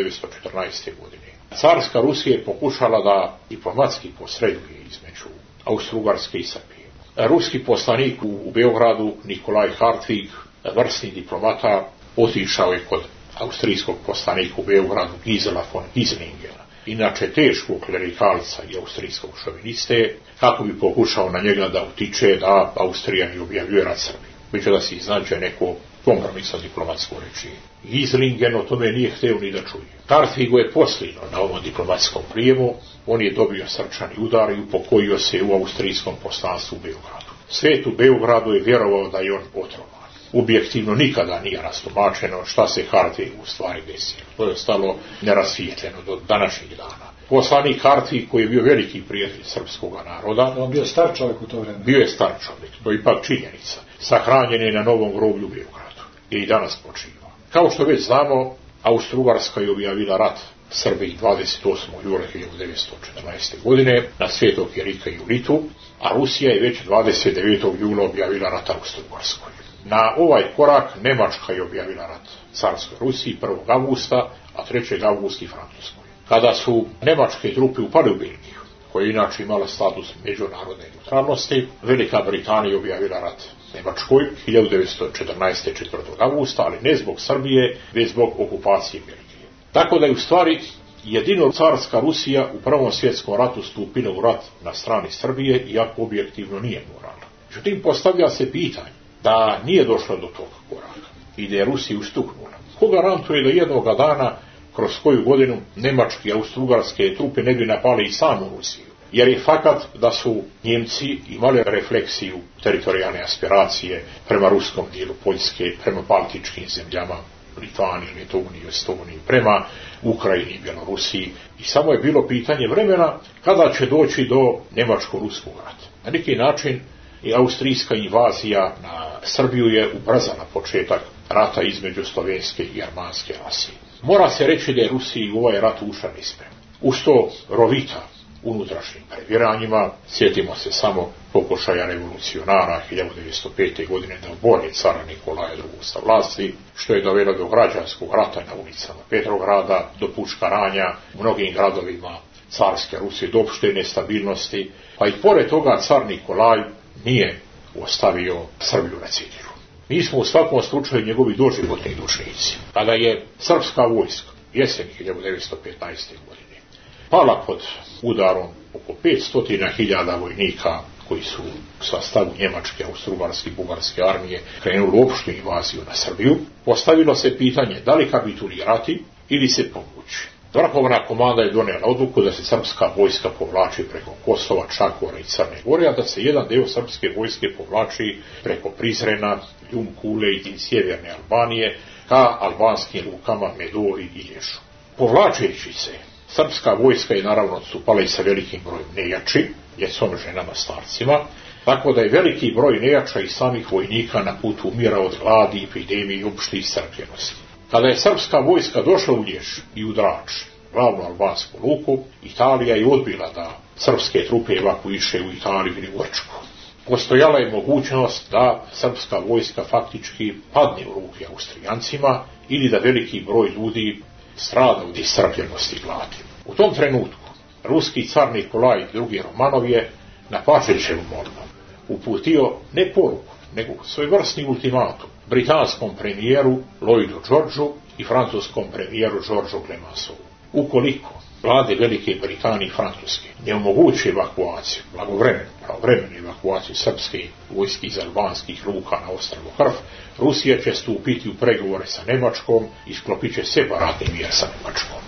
1914. godine, carska Rusija je pokušala da diplomatski posreduje između Austro-Ugarske i Srbije. Ruski poslanik u Beogradu, Nikolaj Hartwig, vrsni diplomata, otišao je kod austrijskog poslanika u Beogradu Gisela von Gislingena, inače teškog klerikalca i austrijskog šoviniste, kako bi pokušao na njega da utiče da Austrija ne objavljuje rat Srbiji, već da se iznađe neko kompromisno diplomatsko rješenje. Gislingen o tome nije hteo ni da čuje. Hartwigu je poslino na ovom diplomatskom prijemu, on je dobio srčani udar i upokojio se u austrijskom poslanstvu u Beogradu. Svet u Beogradu je vjerovao da je on otrovan. Objektivno nikada nije rastumačeno šta se Hartwigu u stvari desilo. To je ostalo nerasvijetljeno do današnjih dana. Poslanik Hartwig, koji je bio veliki prijatelj srpskog naroda, on bio star čovjek u to vreme. Bio je star čovjek, to je ipak činjenica. Sahranjen je na Novom groblju u Beogradu i danas počiva. Kao što već znamo, Austro-Ugarska je objavila rat Srbiji 28. jula 1914. godine na Svetog Jerika i Ulitu, a Rusija je već 29. jula objavila rat Austro-Ugarskoj. Na ovaj korak Nemačka je objavila rat carskoj Rusiji 1. avgusta, a 3. avgusta i Francuskoj. Kada su nemačke trupe upali u Belgiju, koja je inače imala status međunarodne neutralnosti, Velika Britanija je objavila rat Nemačkoj 1914. 4. avgusta, ali ne zbog Srbije, već zbog okupacije Belgije. Tako da je u stvari jedino carska Rusija u Prvom svjetskom ratu stupila u rat na strani Srbije, iako objektivno nije morala. Međutim, postavlja se pitanje da nije došlo do tog koraka i da je Rusija ustuknula. Ko garantuje da jednoga dana, kroz koju godinu, nemačke i austrougarske trupe ne bi napali i samu Rusiju? Jer je fakat da su Njemci imali refleksiju teritorijalne aspiracije prema ruskom dijelu Poljske, prema baltičkim zemljama, Litvaniji, Letoniji, Estoniji, prema Ukrajini i Bjelorusiji. I samo je bilo pitanje vremena kada će doći do nemačko-ruskog rata. Na neki način i austrijska invazija na Srbiju je ubrzala početak rata između slovenske i germanske rase. Mora se reći da je Rusiji u ovaj rat ušla nespremna. Uz to rovita unutrašnjim previranjima, sjetimo se samo pokušaja revolucionara 1905. godine da obore cara Nikolaja II. Sa vlasti, što je dovelo do građanskog rata na ulicama Petrograda, do puškaranja u mnogim gradovima carske Rusije, do opšte nestabilnosti, pa i pored toga car Nikolaj nije ostavio Srbiju na cjedilu. Mi smo u svakom slučaju njegovi doživotni dužnici. Kada je srpska vojska jesen 1915. godine pala pod udarom oko 500.000 vojnika koji su u sastavu njemačke, austrougarske i bugarske armije krenuli u opštu invaziju na Srbiju, postavilo se pitanje da li kapitulirati ili se povući. Vrhovna komanda je donijela odluku da se srpska vojska povlači preko Kosova, Čakora i Crne Gore, a da se jedan deo srpske vojske povlači preko Prizrena, Ljum Kule i sjeverne Albanije ka albanskim lukama Medori i Lješu. Povlačeći se, srpska vojska je naravno odstupala i sa velikim brojem nejači, djecom, ženama, starcima, tako da je veliki broj nejača i samih vojnika na putu umira od gladi, epidemije i opšte iscrpljenosti. Kada je srpska vojska došla u Lješ i u Drač, glavnu albansku luku, Italija je odbila da srpske trupe evakuiše u Italiju ili u Grčku. Postojala je mogućnost da srpska vojska faktički padne u ruke Austrijancima ili da veliki broj ljudi strada od iscrpljenosti i gladi. U tom trenutku ruski car Nikolaj II. Romanov je na Pašićevu molbu uputio ne poruku, nego svojevrsni ultimatum britanskom premijeru Lloydu Georgeu i francuskom premijeru Georgeu Clemenceau. Ukoliko vlade Velike Britanije i Francuske ne omoguće evakuaciju, pravovremenu evakuaciju srpske vojske iz albanskih luka na ostrvu Krf, Rusija će stupiti u pregovore sa Nemačkom i sklopit će separatni mir sa Nemačkom.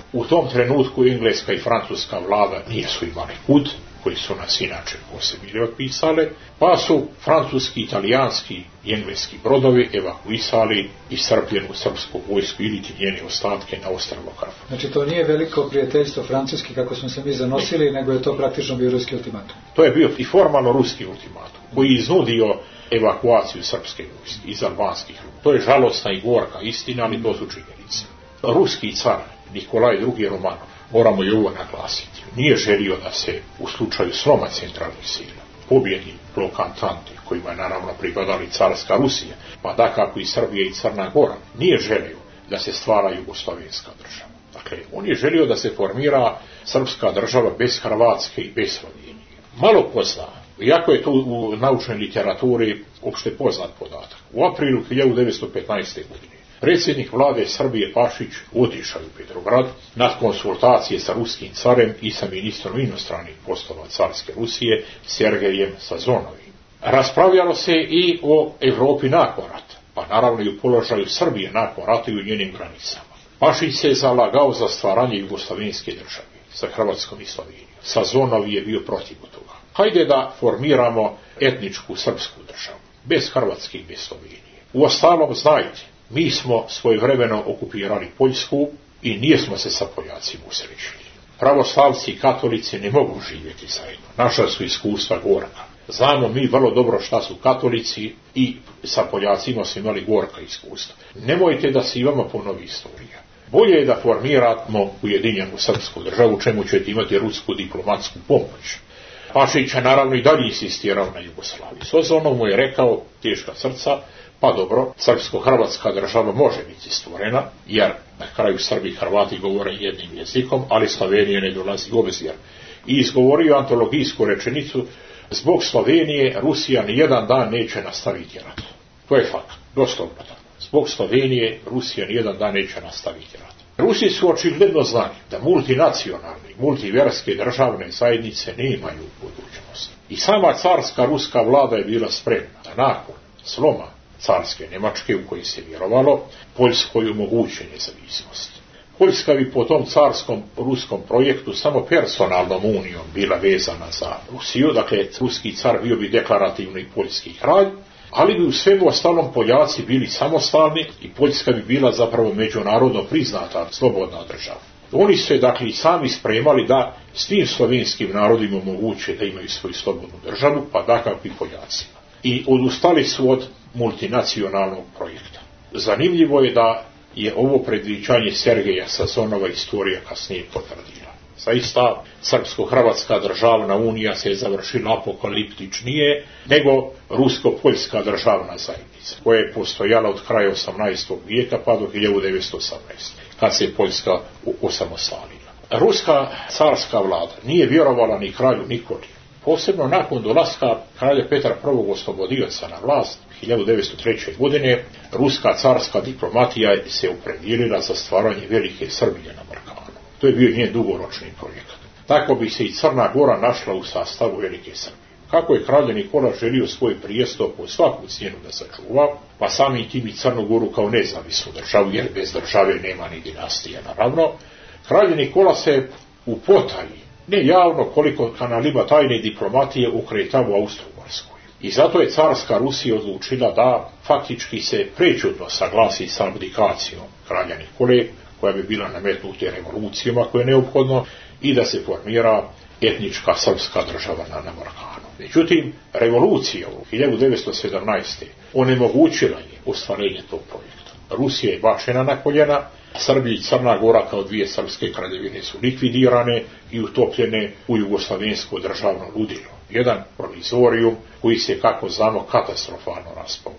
U tom trenutku engleska i francuska vlada nisu imali kud, koji su nas inače posebno otpisale, pa su francuski, italijanski i engleski brodovi evakuisali iscrpljenu srpsku vojsku ili njene ostatke na ostrvo Krf. Znači to nije veliko prijateljstvo francuski kako smo se mi zanosili, nego je to praktično bio ruski ultimatum. To je bio i formalno ruski ultimatum, koji je iznudio evakuaciju srpske vojske iz albanskih ruka. To je žalosna i gorka istina, ali to su činjenice. Ruski car Nikolaj II. Romanov, moramo i ovo naglasiti, nije želio da se u slučaju sloma centralnih sila pobjedi blok Antante, kojima je naravno pripadali carska Rusija, pa dakako i Srbija i Crna Gora, nije želio da se stvara jugoslavenska država. Dakle, on je želio da se formira srpska država bez Hrvatske i bez Slovenije. Malo ko zna, iako je to u naučnoj literaturi opšte poznat podatak, u aprilu 1915. godine predsjednik vlade Srbije Pašić otišao u Petrograd na konsultacije sa ruskim carem i sa ministrom inostranih poslova carske Rusije Sergejem Sazonovim. Raspravljalo se i o Evropi nakon rata, pa naravno i u položaju Srbije nakon rata i u njenim granicama. Pašić se zalagao za stvaranje jugoslavenske države sa Hrvatskom i Slovenijom. Sazonov je bio protiv toga. Hajde da formiramo etničku srpsku državu, bez Hrvatske i bez Slovenije. Uostalom, znajte, mi smo svojevremeno okupirali Poljsku i nijesmo se sa Poljacima usrećili. Pravoslavci i katolici ne mogu živjeti zajedno. Naša su iskustva gorka. Znamo mi vrlo dobro šta su katolici i sa Poljacima smo imali gorka iskustva. Nemojte da se imamo ponovi istorija. Bolje je da formiramo ujedinjenu srpsku državu, čemu ćete imati rusku diplomatsku pomoć. Pašić je naravno i dalje insistirao na Jugoslaviji. Sazonov mu je rekao, teška srca, pa dobro, srpsko-hrvatska država može biti stvorena, jer na kraju Srbi i Hrvati govore jednim jezikom, ali Slovenija ne dolazi u obzir. I izgovorio antologijsku rečenicu, zbog Slovenije Rusija nijedan dan neće nastaviti rat. To je fakt, doslovno tako. Zbog Slovenije Rusija nijedan dan neće nastaviti rat. Rusi su očigledno znali da multinacionalne, multivjerske državne zajednice nemaju budućnost. I sama carska ruska vlada je bila spremna da nakon sloma carske Njemačke, u kojoj se vjerovalo, Poljskoj omogući nezavisnost. Poljska bi po tom carskom ruskom projektu samo personalnom unijom bila vezana za Rusiju, dakle ruski car bio bi deklarativni poljski kralj, ali bi u svemu ostalom Poljaci bili samostalni i Poljska bi bila zapravo međunarodno priznata slobodna država. Oni su se dakle i sami spremali da svim slovenskim narodima omoguće da imaju svoju slobodnu državu, pa dakako i Poljacima. I odustali su od multinacionalnog projekta. Zanimljivo je da je ovo predviđanje Sergeja Sazonova istorija kasnije potvrdila. Zaista, srpsko-hrvatska državna unija se je završila apokaliptičnije nego rusko-poljska državna zajednica, koja je postojala od kraja 18. vijeka pa do 1918. kad se Poljska osamostalila. Ruska carska vlada nije vjerovala ni kralju Nikoli. Posebno nakon dolaska kralja Petra I. Oslobodioca na vlast 1903. godine, ruska carska diplomatija se opredijelila za stvaranje velike Srbije na Balkanu. To je bio njen dugoročni projekat. Tako bi se i Crna Gora našla u sastavu velike Srbije. Kako je kralj Nikola želio svoj prijestup po svaku cijenu da sačuva, pa samim tim i Crnu Goru kao nezavisnu državu, jer bez države nema ni dinastije naravno, kralj Nikola se u potaji, ne javno koliko kanalima tajne diplomatije, ukretao u Austro-Ugarskoj. I zato je carska Rusija odlučila da faktički se prečudno saglasi sa abdikacijom kralja Nikole, koja bi bila nametnuta revolucijama koje je neophodno, i da se formira etnička srpska država na Balkanu. Međutim, revolucija u 1917. onemogućila je ostvarenje tog projekta. Rusija je bačena na koljena, Srbija i Crna Gora kao dvije srpske kraljevine su likvidirane i utopljene u jugoslavensko državno ludilo. Jedan provizorijum koji se, kako znamo, katastrofalno raspao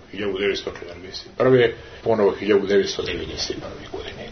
1941. ponovo 1991. godine.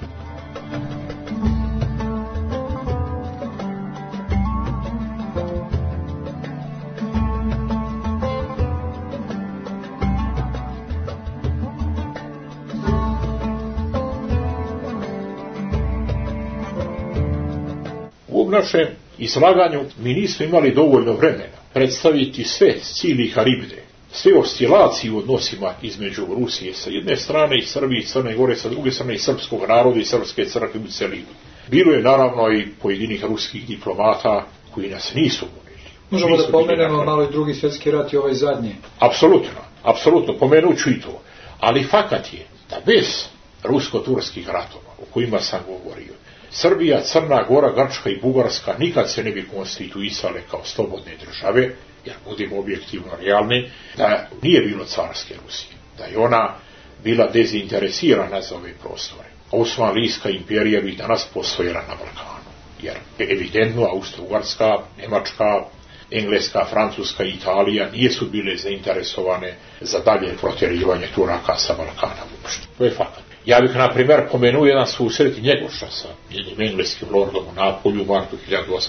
U našem izlaganju mi nismo imali dovoljno vremena predstaviti sve cijeli Haribde, sve oscilacije u odnosima između Rusije sa jedne strane i Srbije i Crne Gore sa druge strane i srpskog naroda i srpske crkve u celini. Bilo je naravno i pojedinih ruskih diplomata koji nas nisu volili. Možemo da pomenemo malo i Drugi svjetski rat i ovaj zadnji. Apsolutno, pomenuću i to. Ali fakat je da bez rusko-turskih ratova, o kojima sam govorio, Srbija, Crna Gora, Grčka i Bugarska nikad se ne bi konstituisale kao slobodne države, jer budemo objektivno realni, da nije bilo carske Rusije, da je ona bila dezinteresirana za ove prostore. Osmanlijska imperija bi danas postojala na Balkanu, jer evidentno Austro-Ugarska, Njemačka, Engleska, Francuska i Italija nisu bile zainteresovane za dalje protjerivanje Turaka sa Balkana uopšte. To je fakat. Ja bih, na primjer, pomenuo jedan susret Njegoša sa jednim engleskim lordom u Napolju u martu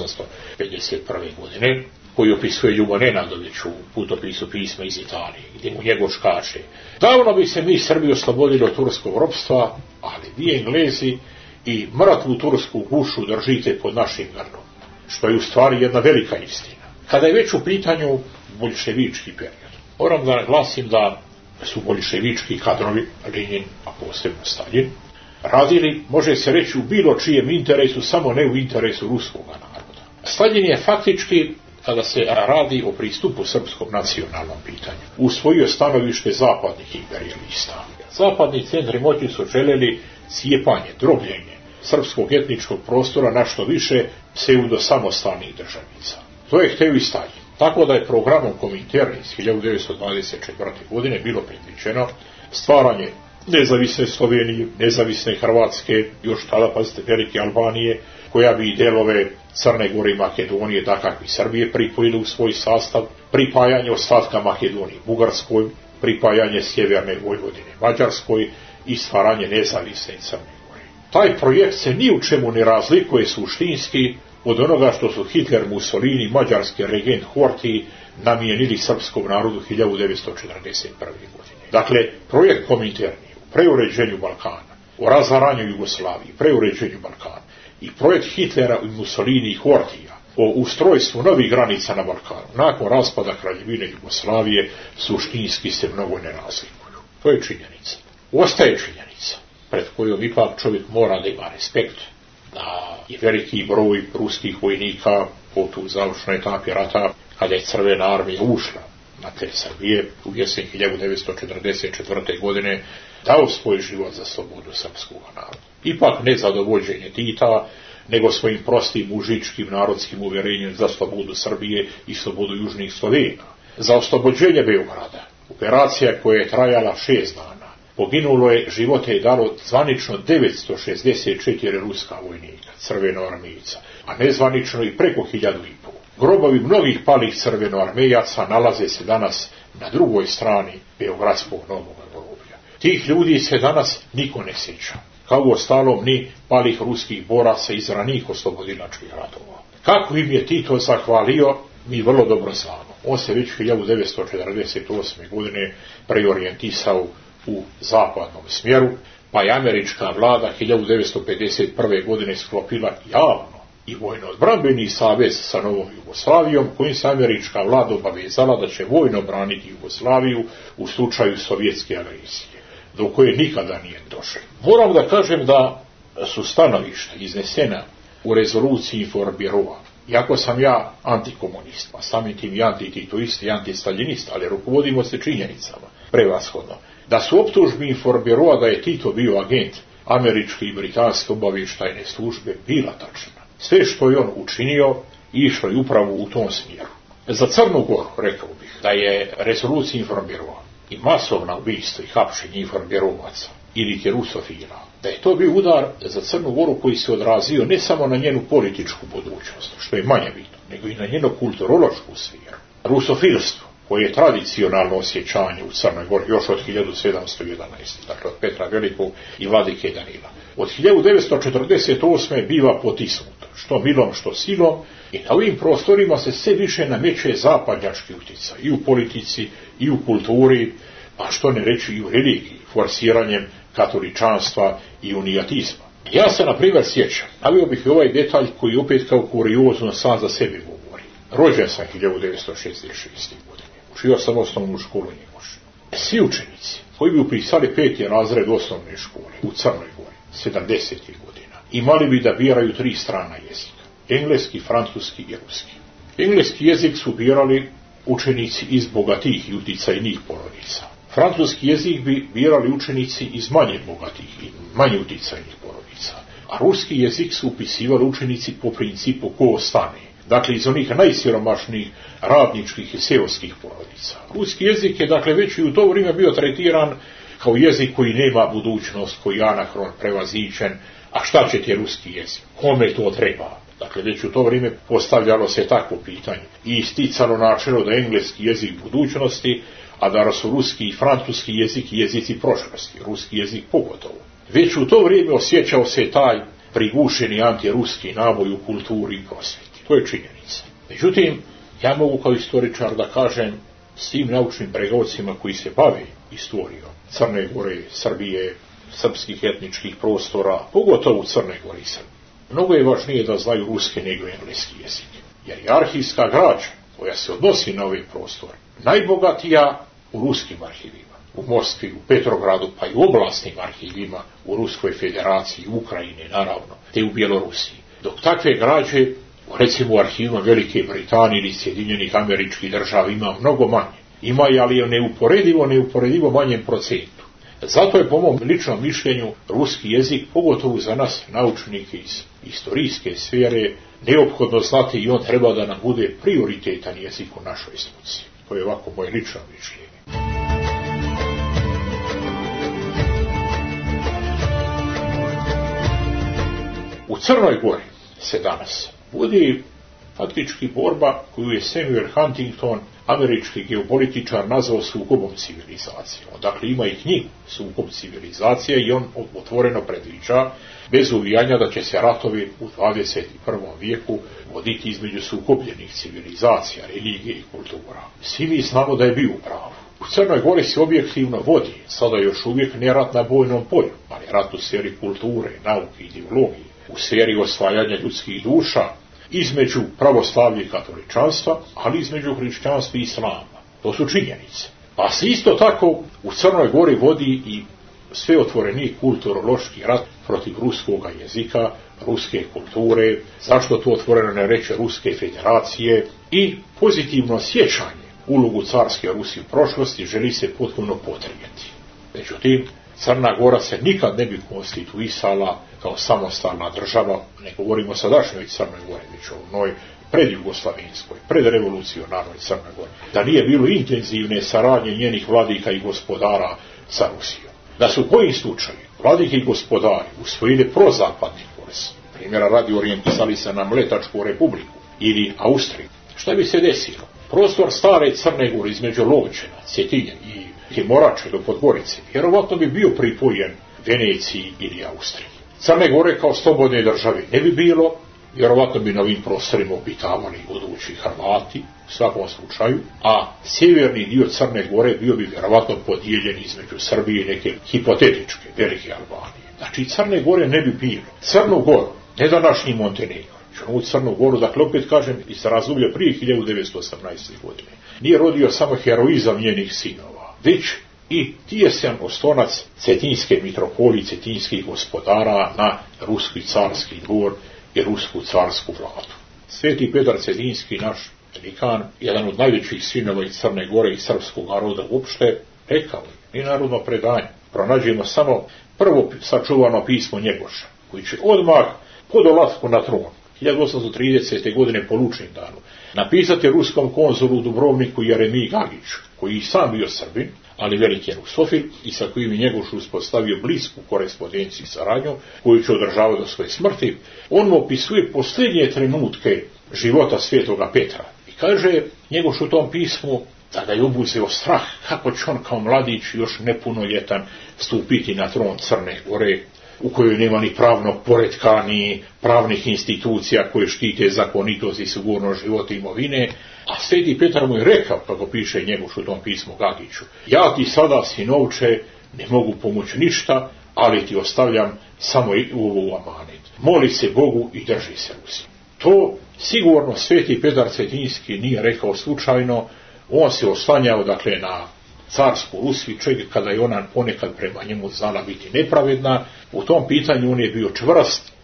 1851. godine, koji opisuje Ljubo Nenadović u putopisu pisma iz Italije, gdje mu Njegoš kaže: davno bi se mi Srbi oslobodili od turskog ropstva, ali vi Englezi i mrtvu tursku gušu držite pod našim grnom, što je u stvari jedna velika istina. Kada je već u pitanju boljševički period, moram da naglasim da su boljševički kadrovi, Lenin, a posebno Stalin, radili, može se reći, u bilo čijem interesu, samo ne u interesu ruskog naroda. Stalin je faktički, kada se radi o pristupu srpskom nacionalnom pitanju, usvojio stanovište zapadnih imperialista. Zapadni centri moći su željeli cijepanje, drobljenje srpskog etničkog prostora na što više pseudo-samostalnih državica. To je hteo i Stalin. Tako da je programom Kominterne iz 1924. godine bilo predviđeno stvaranje nezavisne Slovenije, nezavisne Hrvatske, još tada, pazite, velike Albanije, koja bi i delove Crne Gore i Makedonije, dakako i Srbije, pripojili u svoj sastav, pripajanje ostatka Makedonije Bugarskoj, pripajanje sjeverne Vojvodine Mađarskoj i stvaranje nezavisne Crne Gore. Taj projekt se ni u čemu ne razlikuje suštinski od onoga što su Hitler, Mussolini, mađarski regent Horthy namijenili srpskom narodu 1941. godine. Dakle, projekt Kominterni u preuređenju Balkana, o razaranju Jugoslavije, preuređenju Balkana, i projekt Hitlera, Mussolini i Horthija o ustrojstvu novih granica na Balkanu nakon raspada Kraljevine Jugoslavije suštinski se mnogo ne razlikuju. To je činjenica. Ostaje činjenica pred kojom ipak čovjek mora da ima respekt, da je veliki broj ruskih vojnika u završnoj etapi rata, kada je Crvena armija ušla na tle Srbije u jesen 1944. godine, dao svoj život za slobodu srpskog naroda. Ipak ne zadovođenje Tita, nego svojim prostim mužičkim narodskim uvjerenjem za slobodu Srbije i slobodu južnih Slovena. Za oslobođenje Beograda, operacija koja je trajala 6 dana, poginulo je, živote je dalo zvanično 964 ruska vojnika, crvenoarmijica, a nezvanično i preko 1500. Grobovi mnogih palih crvenoarmijaca nalaze se danas na drugoj strani Beogradskog novog groblja. Tih ljudi se danas niko ne sjeća, kao u ostalom ni palih ruskih boraca iz ranijih oslobodilačkih ratova. Kako im je Tito zahvalio, mi vrlo dobro znamo. On se već 1948. godine preorijentisao u zapadnom smjeru, pa je američka vlada 1951. godine sklopila javno i vojno-odbrambeni savez sa Novom Jugoslavijom, kojim se američka vlada obavezala da će vojno braniti Jugoslaviju u slučaju sovjetske agresije, do koje nikada nije došlo. Moram da kažem da su stanovišta iznesena u rezoluciji Informbirova. Iako sam ja antikomunist, pa samim tim i antititoist i antistaljinist, ali rukovodimo se činjenicama prevashodno, da su optužbi Informbirova da je Tito bio agent američke i britanske obavještajne službe bila tačna. Sve što je on učinio išlo je upravo u tom smjeru. Za Crnu Goru rekao bih da je rezolucija Informbirova i masovna ubistva i hapšenje Informbirovaca ili je rusofila, da je to bio udar za Crnu Goru koji se odrazio ne samo na njenu političku budućnost, što je manje bitno, nego i na njenu kulturološku sferu. Rusofilstvo, koje je tradicionalno osjećanje u Crnoj Gori još od 1711. Dakle od Petra Velikog i vladike Danila. Od 1948. biva potisnuto, što milom, što silom, i na ovim prostorima se sve više nameće zapadnjački utjecaj i u politici, i u kulturi, a što ne reći i u religiji, forsiranjem katoličanstva i unijatizma. Ja se, na primjer, sjećam, naveo bih i ovaj detalj koji opet kao kuriozno sam za sebe govori. Rođen sam 1966. godine. Učio sam osnovnu školu Njegoša. Svi učenici koji bi upisali 5. razred osnovne škole u Crnoj Gori 70. godina imali bi da biraju 3 strana jezika. Engleski, francuski i ruski. Engleski jezik su birali učenici iz bogatih i uticajnih porodica. Francuski jezik bi birali učenici iz manje bogatih i manje uticajnih porodica. A ruski jezik su upisivali učenici po principu ko ostane. Dakle, iz onih najsiromašnijih radničkih i seoskih porodica. Ruski jezik je, dakle, već i u to vrijeme bio tretiran kao jezik koji nema budućnost, koji je anahron, prevaziđen. A šta će ti ruski jezik? Kome to treba? Dakle, već u to vrijeme postavljalo se takvo pitanje. I isticalo načelo da je engleski jezik budućnosti, a da su ruski i francuski jezik jezici prošlosti, ruski jezik pogotovo. Već u to vrijeme osjećao se taj prigušeni antiruski naboj u kulturi i prosvjeti. To je činjenica. Međutim, ja mogu kao istoričar da kažem svim naučnim pregovcima koji se bave istorijom Crne Gore, Srbije, srpskih etničkih prostora, pogotovo Crne Gore i Srbije. Mnogo je važnije da znaju ruski nego engleski jezik. Jer je arhivska građa koja se odnosi na ove prostore najbogatija u ruskim arhivima. U Moskvi, u Petrogradu, pa i u oblastnim arhivima u Ruskoj federaciji, u Ukrajini naravno, te u Bjelorusiji. Dok takve građe, recimo u arhivima Velike Britanije ili Sjedinjenih Američkih Država ima mnogo manje. Ima, ali je neuporedivo manjem procentu. Zato je po mom ličnom mišljenju ruski jezik, pogotovo za nas naučnike iz istorijske sfere, neophodno znati i on treba da nam bude prioritetan jezik u našoj struci. To je ovako moje lično mišljenje. U Crnoj Gori se danas vodi faktički borba koju je Samuel Huntington, američki geopolitičar, nazvao sukobom civilizacije. Dakle, ima i knjigu Sukob civilizacije i on otvoreno predviđa, bez uvijanja, da će se ratovi u 21. vijeku voditi između sukobljenih civilizacija, religije i kultura. Svi mi znamo da je bio u pravu. U Crnoj Gori se objektivno vodi, sada još uvijek ne rat na bojnom polju, ali rat u sferi kulture, nauke i ideologije, u sferi osvajanja ljudskih duša, između pravoslavlja i katoličanstva, ali između hrišćanstva i islama. To su činjenice. Pa se isto tako u Crnoj Gori vodi i sve otvoreni kulturološki rat protiv ruskog jezika, ruske kulture, zašto to otvoreno ne reče Ruske federacije, i pozitivno sjećanje ulogu carske Rusije u prošlosti želi se potpuno potrijeti. Međutim, Crna Gora se nikad ne bi konstituisala kao samostalna država, ne govorimo o sadašnjoj Crnoj Gori, već o onoj predjugoslavenskoj, predrevolucionarnoj Crnoj Gori, da nije bilo intenzivne saradnje njenih vladika i gospodara sa Rusijom. Da su kojim slučaju vladike i gospodari usvojili prozapadni kurs, primjera radi orijentisali se na Mletačku republiku ili Austriju, šta bi se desilo? Prostor stare Crne Gore između Lovćena, Cetinja i Timorače do Podgorice vjerovatno bi bio pripojen Veneciji ili Austriji. Crne Gore kao slobodne države ne bi bilo, vjerovatno bi na ovim prostorima obitavali budući Hrvati u svakom slučaju, a sjeverni dio Crne Gore bio bi vjerovatno podijeljen između Srbije i neke hipotetičke velike Albanije. Znači Crne Gore ne bi bilo. Crnu Goru, ne današnji Montenegro, u Crnu Goru, dakle opet kažem, iz razdoblja prije 1918. godine, nije rodio samo heroizam njenih sinova, već i tijesan oslonac cetinjske mitropolije, cetinjskih gospodara na ruski carski dvor i rusku carsku vladu. Sveti Pedar Cetinjski, naš velikan, jedan od najvećih sinova iz Crne Gore i srpskog naroda uopšte, rekao je, i narodno predanje, pronađemo samo prvo sačuvano pismo Njegoša, koji će odmah po dolasku na tron 1830. godine po Lučnim danu napisati ruskom konzulu u Dubrovniku Jeremiji Gagiću, koji i sam bio Srbin, ali veliki rusofil, i sa kojim je Njegoš uspostavio blisku korespondenciju i saradnju, koju će održavati do svoje smrti. On mu opisuje posljednje trenutke života svetoga Petra i kaže Njegoš u tom pismu da ga je obuzeo strah kako će on kao mladić još nepunoljetan stupiti na tron Crne Gore, u kojoj nema ni pravnog poretka, ni pravnih institucija koje štite zakonitost i sigurnost života i imovine. A sveti Petar mu je rekao, kako piše Njegoš u tom pismu Gagiću, ja ti sada, sinovče, ne mogu pomoći ništa, ali ti ostavljam samo u ovu amanet. Moli se Bogu i drži se Rusije. To sigurno sveti Petar Cetinjski nije rekao slučajno, on se oslanjao dakle na carsku Rusiju, čovjek kada je ona ponekad prema njemu znala biti nepravedna. U tom pitanju on je bio čvrst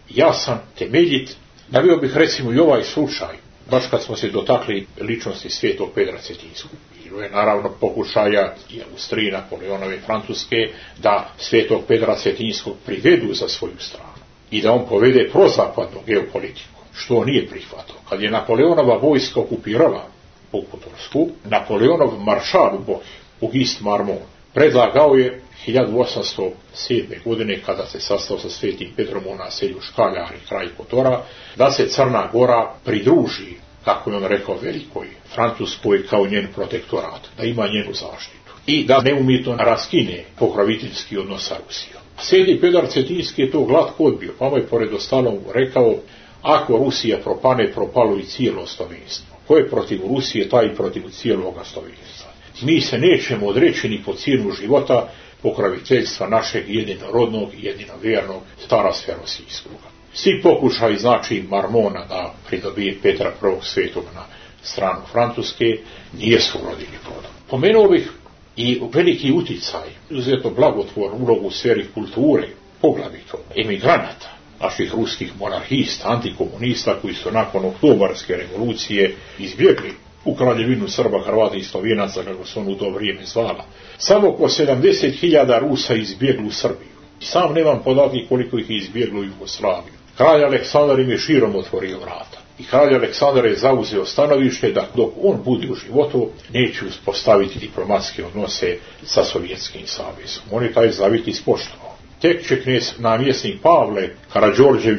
jasan, temeljit. Naveo bih recimo i ovaj slučaj, baš kad smo se dotakli ličnosti svetog Pedra Cetinskog. Bilo je naravno pokušaja i Austrije, Napoleonove, Francuske da svetog Pedra Cetinskog privedu za svoju stranu i da on povede prozapadnu geopolitiku, što on nije prihvatao. Kad je Napoleonova vojska okupirala Tursku, Napoleonov maršal u Bohi, Auguste Marmont, predlagao je 1807. godine, kada se sastao sa svetim Petrom u naselju Škaljari kraj Kotora, da se Crna Gora pridruži, kako je on rekao, velikoj Francuskoj kao njen protektorat, da ima njenu zaštitu i da neumitno raskine pokroviteljski odnos sa Rusijom. Sveti Pedar Cetinski je to glatko odbio, pa mu je pored ostalom rekao: ako Rusija propane, propalo i cijelo slovenstvo. Ko je protiv Rusije, taj i protiv cijeloga slovenstva. Mi se nećemo odreći ni po cijenu života pokroviteljstva našeg jedinorodnog i jedinovjernog stara Sverosijskoga. Svi pokušaj, znači, Marmona da pridobije Petra I. Svetog na stranu Francuske nijesu urodili plodom. Pomenuo bih i veliki uticaj, izuzetno blagotvornu ulogu u sferi kulture, poglavito emigranata, naših ruskih monarhista, antikomunista koji su nakon Oktobarske revolucije izbjegli u Kraljevinu Srba, Hrvata i Slovenaca, kako se on u to vrijeme zvala. Samo oko 70.000 Rusa izbjegli u Srbiju. Sam nemam podatke koliko ih je izbjeglo u Jugoslaviju. Kralj Aleksandar im je širom otvorio vrata. I kralj Aleksandar je zauzeo stanovište da dok on bude u životu neće uspostaviti diplomatske odnose sa Sovjetskim savezom. On je taj zavjet ispoštovao. Tek će knez namjesnik Pavle Karađorđević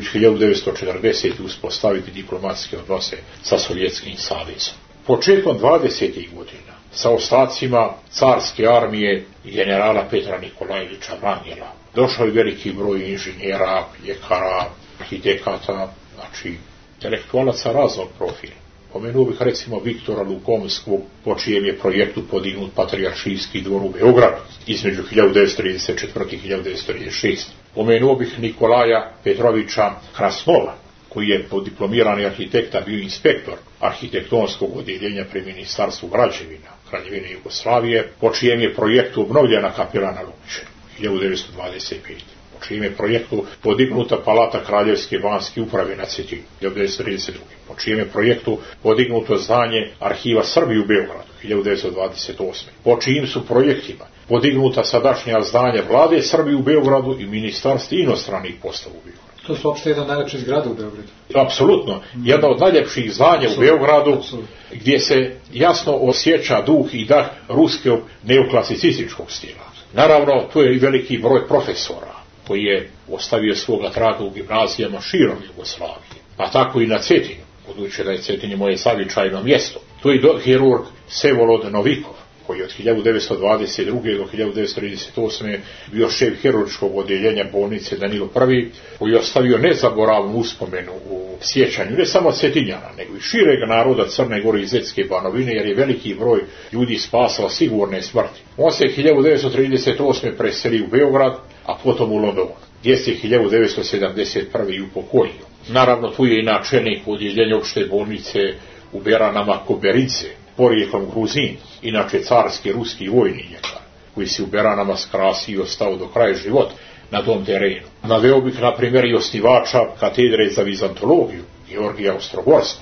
1940. uspostaviti diplomatske odnose sa Sovjetskim savezom. Početkom 20. godina sa ostacima carske armije generala Petra Nikolajevića Vrangela došao je veliki broj inženjera, ljekara, arhitekata, znači intelektualaca raznog profila. Pomenuo bih recimo Viktora Lukomskog, po čijem je projektu podignut Patrijaršijski dvor u Beogradu između 1934. i 1936. Pomenuo bih Nikolaja Petrovića Krasnova, koji je podiplomirani arhitekta bio inspektor arhitektonskog odjeljenja pri Ministarstvu građevina Kraljevine Jugoslavije, po čijem je projektu obnovljena kapela na Lučenu 1925. Po čijem je projektu podignuta palata Kraljevske banske uprave na Cetinu 1932. Po čijem je projektu podignuto zdanje Arhiva Srbije u Beogradu 1928. Po čijim su projektima podignuta sadašnja zdanja Vlade Srbije u Beogradu i Ministarstva inostranih poslova u Beogradu. To su uopšte jedna od najljepših zgrada u Beogradu. Apsolutno. Jedna od najljepših zdanja u Beogradu, gdje se jasno osjeća duh i dah ruskog neoklasicističkog stila. Naravno, tu je i veliki broj profesora koji je ostavio svoga traga u gimnazijama širom Jugoslavije, pa tako i na Cetinu, budući da je Cetinje moje zavičajno mjesto. Tu je hirurg Vsevolod Novikov, koji je od 1922. do 1938. bio šef hirurškog odjeljenja bolnice Danilo I, koji je ostavio nezaboravnu uspomenu u sjećanju ne samo Cetinjana, nego i šireg naroda Crne Gore i Zetske Banovine, jer je veliki broj ljudi spasao sigurne smrti. On se 1938. preselio u Beograd, a potom u London, gdje se 1971. upokojio. Naravno, tu je i načelnik odjeljenja opšte bolnice u Beranama Koberince, porijeklom Gruzin, inače carski ruski vojni ljekar, koji se u Beranama skrasio i ostao do kraja života na tom terenu. Naveo bih na primjer i osnivača katedre za vizantologiju, Georgija Ostrogorskog.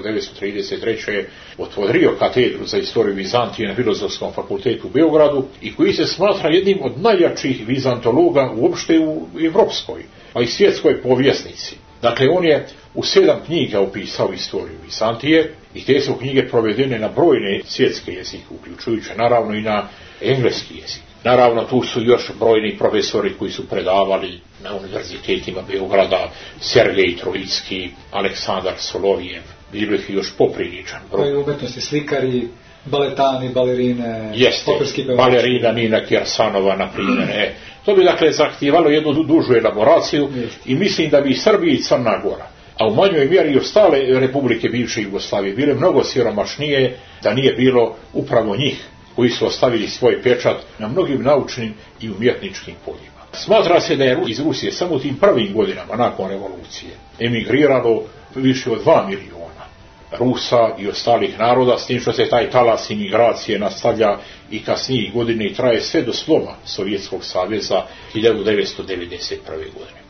1933. je otvorio katedru za istoriju Vizantije na Filozofskom fakultetu u Beogradu i koji se smatra jednim od najjačih vizantologa uopšte u evropskoj, a i svjetskoj povjesnici. Dakle, on je u 7 knjiga opisao istoriju Vizantije i te su knjige provedene na brojne svjetske jezike, uključujući naravno i na engleski jezik. Naravno, tu su još brojni profesori koji su predavali na univerzitetima Beograda, Sergej Trojicki, Aleksandar Solovijev, bilo ih još popriličan broj. Umetnosti, slikari, baletani, balerine, operski pevači. Balerina Nina Kjersanova, na primjer. To bi dakle zahtijevalo jednu dužu elaboraciju i mislim da bi Srbija i Crna Gora, a u manjoj mjeri i ostale republike bivše Jugoslavije, bile mnogo siromašnije da nije bilo upravo njih koji su ostavili svoj pečat na mnogim naučnim i umjetničkim poljima. Smatra se da je iz Rusije samo u tim prvim godinama nakon revolucije emigriralo više od 2 miliona Rusa i ostalih naroda, s tim što se taj talas imigracije nastavlja i kasnije godine i traje sve do sloma Sovjetskog saveza 1991. godine. Pa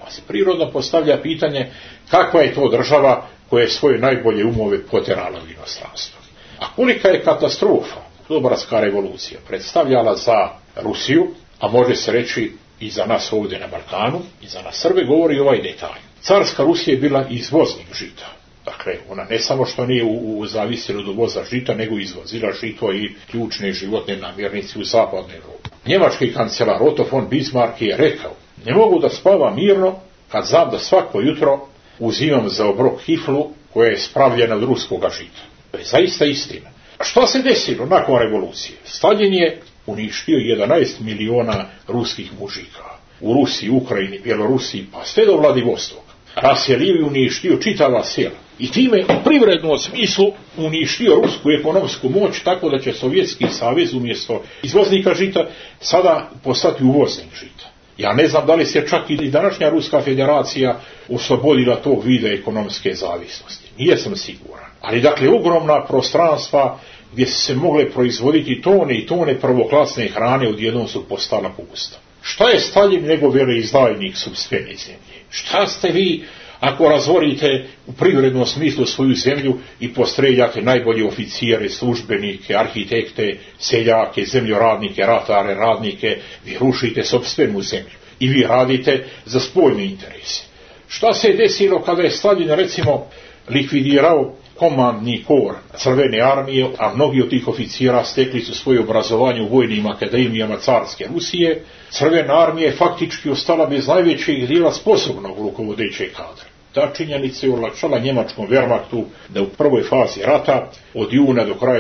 Pa se prirodno postavlja pitanje kakva je to država koja je svoje najbolje umove poterala u inostranstvo. A kolika je katastrofa Oktobarska revolucija predstavljala za Rusiju, a može se reći i za nas ovdje na Balkanu, i za nas Srbe, govori ovaj detalj. Carska Rusija je bila izvoznik žita. Dakle, ona ne samo što nije zavisila od uvoza žita, nego izvozila žito i ključne životne namirnice u zapadnu Europu. Njemački kancelar Otto von Bismarck je rekao: ne mogu da spavam mirno kad znam da svako jutro uzimam za obrok kiflu koja je spravljena od ruskoga žita. To je zaista istina. A što se desilo nakon revolucije? Stalin je uništio 11 miliona ruskih mužika u Rusiji, Ukrajini, Bjelorusiji, pa sve do Vladivostoka. Raselio i uništio čitava sela. I time u privrednom smislu uništio rusku ekonomsku moć, tako da će Sovjetski savez umjesto izvoznika žita sada postati uvoznik žita. Ja ne znam da li se čak i današnja Ruska federacija oslobodila tog vida ekonomske zavisnosti. Nijesam siguran. Ali dakle, ogromna prostranstva gdje su se mogle proizvoditi tone i tone prvoklasne hrane odjednom su postala pusta. Šta je Stalin nego veleizdajnik supstvene zemlje? Šta ste vi ako razvorite u privrednom smislu svoju zemlju i postreljate najbolje oficijere, službenike, arhitekte, seljake, zemljoradnike, ratare, radnike, vi rušite sopstvenu zemlju i vi radite za spoljne interese. Šta se je desilo kada je Stalin recimo likvidirao komandni kor Crvene armije, a mnogi od tih oficijera stekli su svoje obrazovanje u vojnim akademijama carske Rusije? Crvena armija je faktički ostala bez najvećeg dijela sposobnog rukovodećeg kadra. Ta činjenica je olakšala njemačkom Wehrmachtu da u prvoj fazi rata od juna do kraja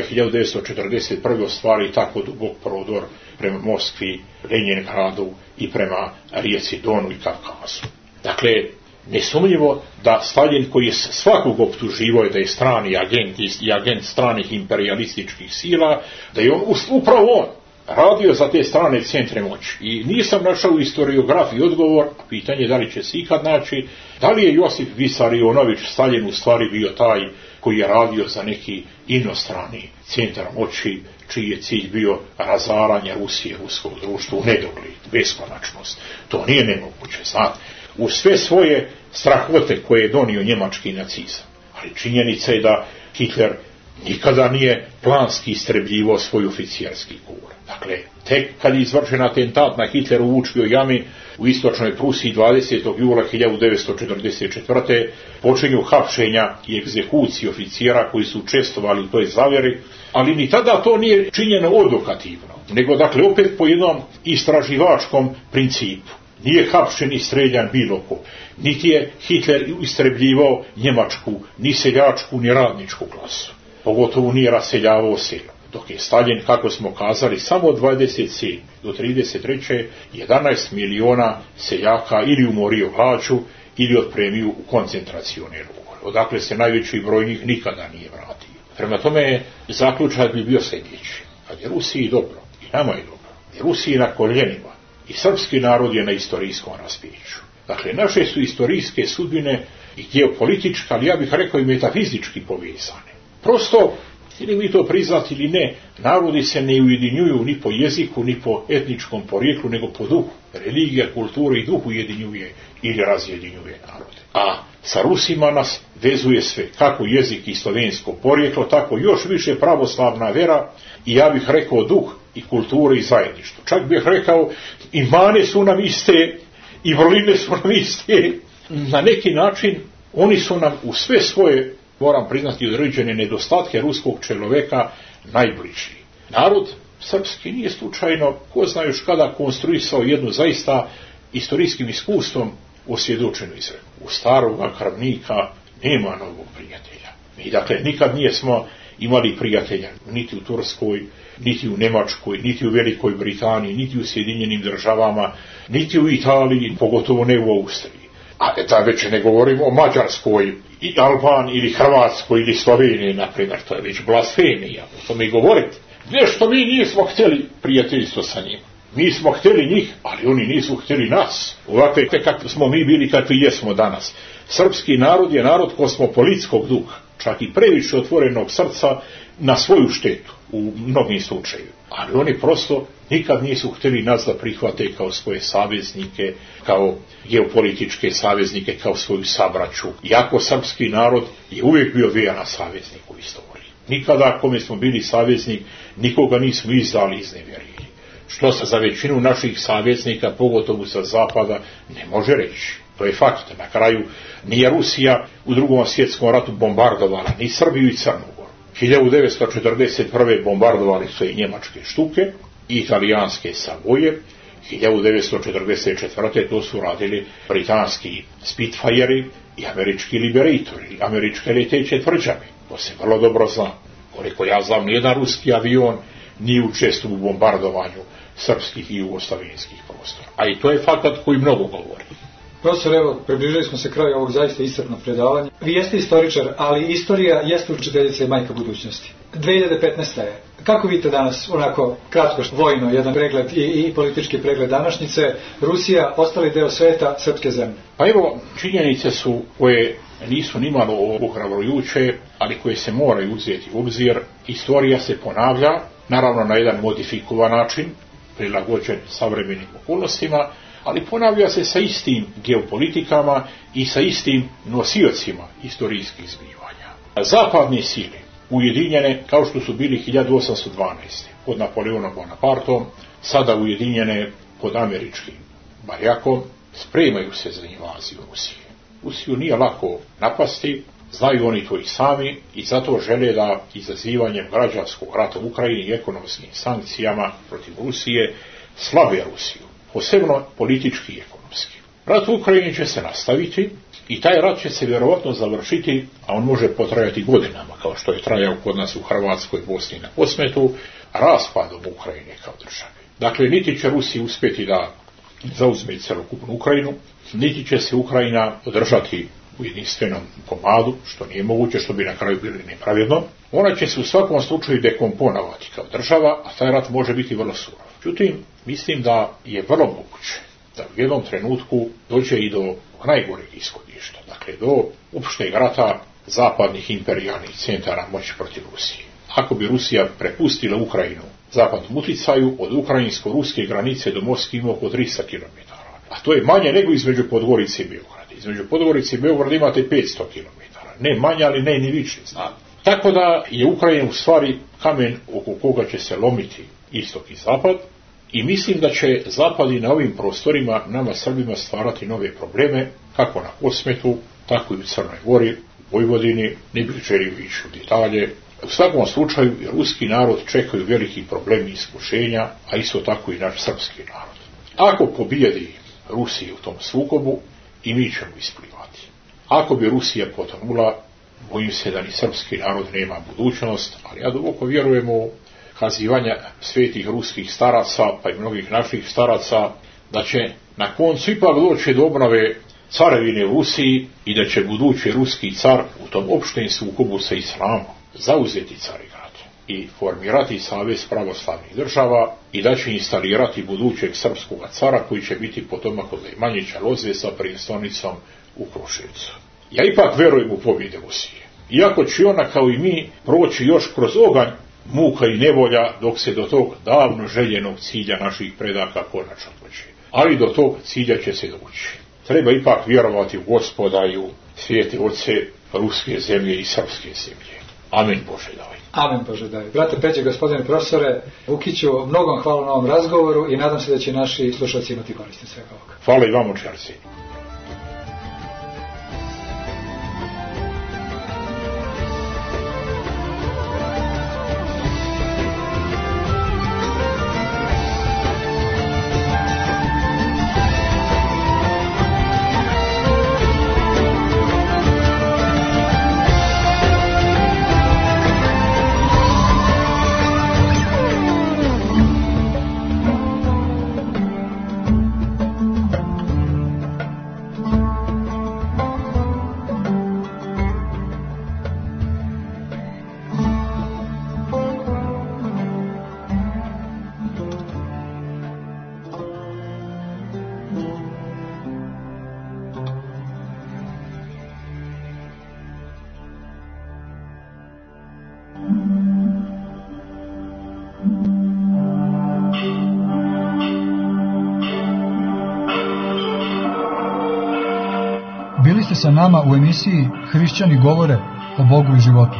1941. ostvari tako dubok prodor prema Moskvi, Leningradu i prema rijeci Donu i Kavkazu. Dakle, nesumnjivo da Stalin, koji je svakog optuživao da je strani agent i agent stranih imperialističkih sila, da je on upravo on radio za te strane centre moći. I nisam našao u historiografiji odgovor, pitanje da li će se ikad naći, da li je Josip Visarionović Stalin u stvari bio taj koji je radio za neki inostrani centar moći, čiji je cilj bio razaranje Rusije, ruskog društva u nedogled, beskonačnost. To nije nemoguće, znate. U sve svoje strahote koje je donio njemački nacizam. Ali činjenica je da Hitler nikada nije planski istrebljivao svoj oficijerski kor. Dakle, tek kad je izvršen atentat na Hitleru u Vučkoj jami u istočnoj Prusiji 20. jula 1944. počinju hapšenja i egzekucije oficijera koji su učestvovali u toj zavjeri, ali ni tada to nije činjeno odokativno, nego dakle opet po jednom istraživačkom principu. Nije hapšen i streljan bilo ko. Niti je Hitler istrebljivao njemačku, ni seljačku, ni radničku klasu. Pogotovo nije raseljavao selo. Dok je Stalin, kako smo kazali, samo od 27. do 33. 11 miliona seljaka ili umorio glađu ili otpremio u koncentracione logore. Odakle se najveći broj njih nikada nije vratio. Prema tome, zaključak bi bio sljedeći. Kad je Rusiji dobro, i nama je dobro, i Rusiji na koljenima, i srpski narod je na istorijskom raspiću. Dakle, naše su istorijske sudbine i geopolitička, ali ja bih rekao i metafizički povezane. Prosto, ili mi to priznati ili ne, narodi se ne ujedinjuju ni po jeziku, ni po etničkom porijeklu, nego po duhu. Religija, kultura i duh ujedinjuje ili razjedinjuje narode. A sa Rusima nas vezuje sve, kako jezik i slovensko porijeklo, tako još više pravoslavna vera i ja bih rekao duh i kultura i zajedništvo. Čak bih rekao i mane su nam iste i vrline su nam iste. Na neki način oni su nam u sve svoje, moram priznati, određene nedostatke ruskog čovjeka najbliži. Narod srpski nije slučajno, ko zna još kada, konstruisao jednu zaista istorijskim iskustvom osvjedočenu izreku. U staroga krvnika nema novog prijatelja. Mi dakle nikad nijesmo imali prijatelja niti u Turskoj, niti u Njemačkoj, niti u Velikoj Britaniji, niti u Sjedinjenim Državama, niti u Italiji, pogotovo ne u Austriji. A da već ne govorimo o Mađarskoj, i Albaniji, ili Hrvatskoj, ili Sloveniji, na primjer, to je već blasfemija, o tome govoriti. Nešto mi nismo htjeli prijateljstvo sa njima. Mi smo htjeli njih, ali oni nisu htjeli nas. Ovakve kakvi smo mi bili, kakvi jesmo danas. Srpski narod je narod kosmopolitskog duha. čak i previše otvorenog srca na svoju štetu u mnogim slučajevima. Ali oni prosto nikad nisu htjeli nas da prihvate kao svoje saveznike, kao geopolitičke saveznike, kao svoju sabraću. Iako srpski narod je uvijek bio vjeran saveznik u istoriji. Nikada, kome smo bili saveznik, nikoga nismo izdali, iznevjerili. Što se za većinu naših saveznika, pogotovo sa zapada, ne može reći. To je fakt. Na kraju nije Rusija u Drugom svjetskom ratu bombardovala ni Srbiju i Crnu Goru. 1941. bombardovali su i njemačke Štuke, i italijanske Savoje. 1944. to su radili britanski Spitfirei i američki Liberatori, američke leteće tvrđave. To se vrlo dobro zna. Koliko ja znam, nijedan ruski avion nije učestvovao u bombardovanju srpskih i jugoslavenskih prostora. A i to je fakat koji mnogo govori. Profesor, evo, približili smo se kraju ovog zaista iscrpnog predavanja. Vi jeste istoričar, ali istorija jeste učiteljica i majka budućnosti. 2015. je. Kako vidite danas, onako kratko vojno, jedan pregled i politički pregled današnjice, Rusija, ostali deo sveta, srpske zemlje? Pa evo, činjenice su koje nisu nimalo ohrabrujuće, ali koje se moraju uzeti u obzir. Istorija se ponavlja, naravno na jedan modifikovan način, prilagođen savremenim okolnostima, ali ponavlja se sa istim geopolitikama i sa istim nosiocima istorijskih zbivanja. Zapadne sile, ujedinjene kao što su bili 1812. pod Napoleonom Bonapartom, sada ujedinjene pod američkim barjakom, spremaju se za invaziju Rusije. Rusiju nije lako napasti, znaju oni to i sami, i zato žele da izazivanjem građanskog rata u Ukrajini i ekonomskim sankcijama protiv Rusije slabe Rusiju, posebno politički i ekonomski. Rat u Ukrajini će se nastaviti i taj rat će se vjerovatno završiti, a on može potrajati godinama, kao što je trajao kod nas u Hrvatskoj, Bosni na Posmetu, raspadom Ukrajine kao države. Dakle, niti će Rusija uspjeti da zauzme celokupnu Ukrajinu, niti će se Ukrajina održati u jedinstvenom komadu, što nije moguće, što bi na kraju bili nepravedno. Ona će se u svakom slučaju dekomponovati kao država, a taj rat može biti vrlo surov. Međutim, mislim da je vrlo moguće da u jednom trenutku dođe i do najgoreg ishodišta, dakle do opšteg rata zapadnih imperijalnih centara moći protiv Rusije. Ako bi Rusija prepustila Ukrajinu zapadnom uticaju, od ukrajinsko-ruske granice do Moskve ima oko 300 km. A to je manje nego između Podgorice i Beograda. Između Podgorice i Beograda imate 500 km. Ne manje, ali ne ni više, znate. Tako da je Ukrajina u stvari kamen oko koga će se lomiti istok i zapad, i mislim da će zapad i na ovim prostorima nama Srbima stvarati nove probleme, kako na Kosmetu, tako i u Crnoj Gori, u Vojvodini, ne bih želio ići u detalje. U svakom slučaju i ruski narod čekaju veliki problemi i iskušenja, a isto tako i naš srpski narod. Ako pobijedi Rusiju u tom sukobu, i mi ćemo isplivati. Ako bi Rusija potonula, bojim se da ni srpski narod nema budućnost, ali ja duboko vjerujem u kazivanja svetih ruskih staraca, pa i mnogih naših staraca, da će na koncu ipak doći do obnove carevine u Rusiji i da će budući ruski car u tom opštem sukobu sa islamom zauzeti Carigrad i formirati savez pravoslavnih država i da će instalirati budućeg srpskog cara koji će biti potomak od Manjića Loze sa prijestolnicom u Kruševcu. Ja ipak vjerujem u pobjede Rusije. Iako će ona kao i mi proći još kroz oganj muka i nevolja dok se do tog davno željenog cilja naših predaka konačno dođe. Ali do tog cilja će se doći. Treba ipak vjerovati u Gospoda i u svijete oce ruske zemlje i srpske zemlje. Amen Bože daj. Amen Bože daj. Brate Peđe, gospodine profesore Vukiću, mnogo hvala na ovom razgovoru i nadam se da će naši slušalci imati koristi svega ovoga. Hvala i vam, očarci. sa nama u emisiji Hrišćani govore o Bogu i životu.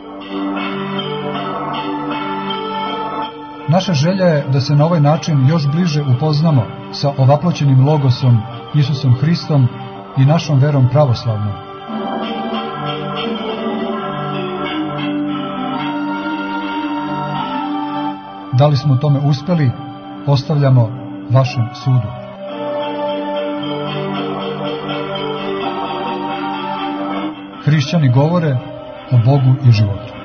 Naša želja je da se na ovaj način još bliže upoznamo sa ovaploćenim logosom Isusom Hristom i našom verom pravoslavnom. Da li smo tome uspeli, ostavljamo vašem sudu. Hrišćani govore o Bogu i životu.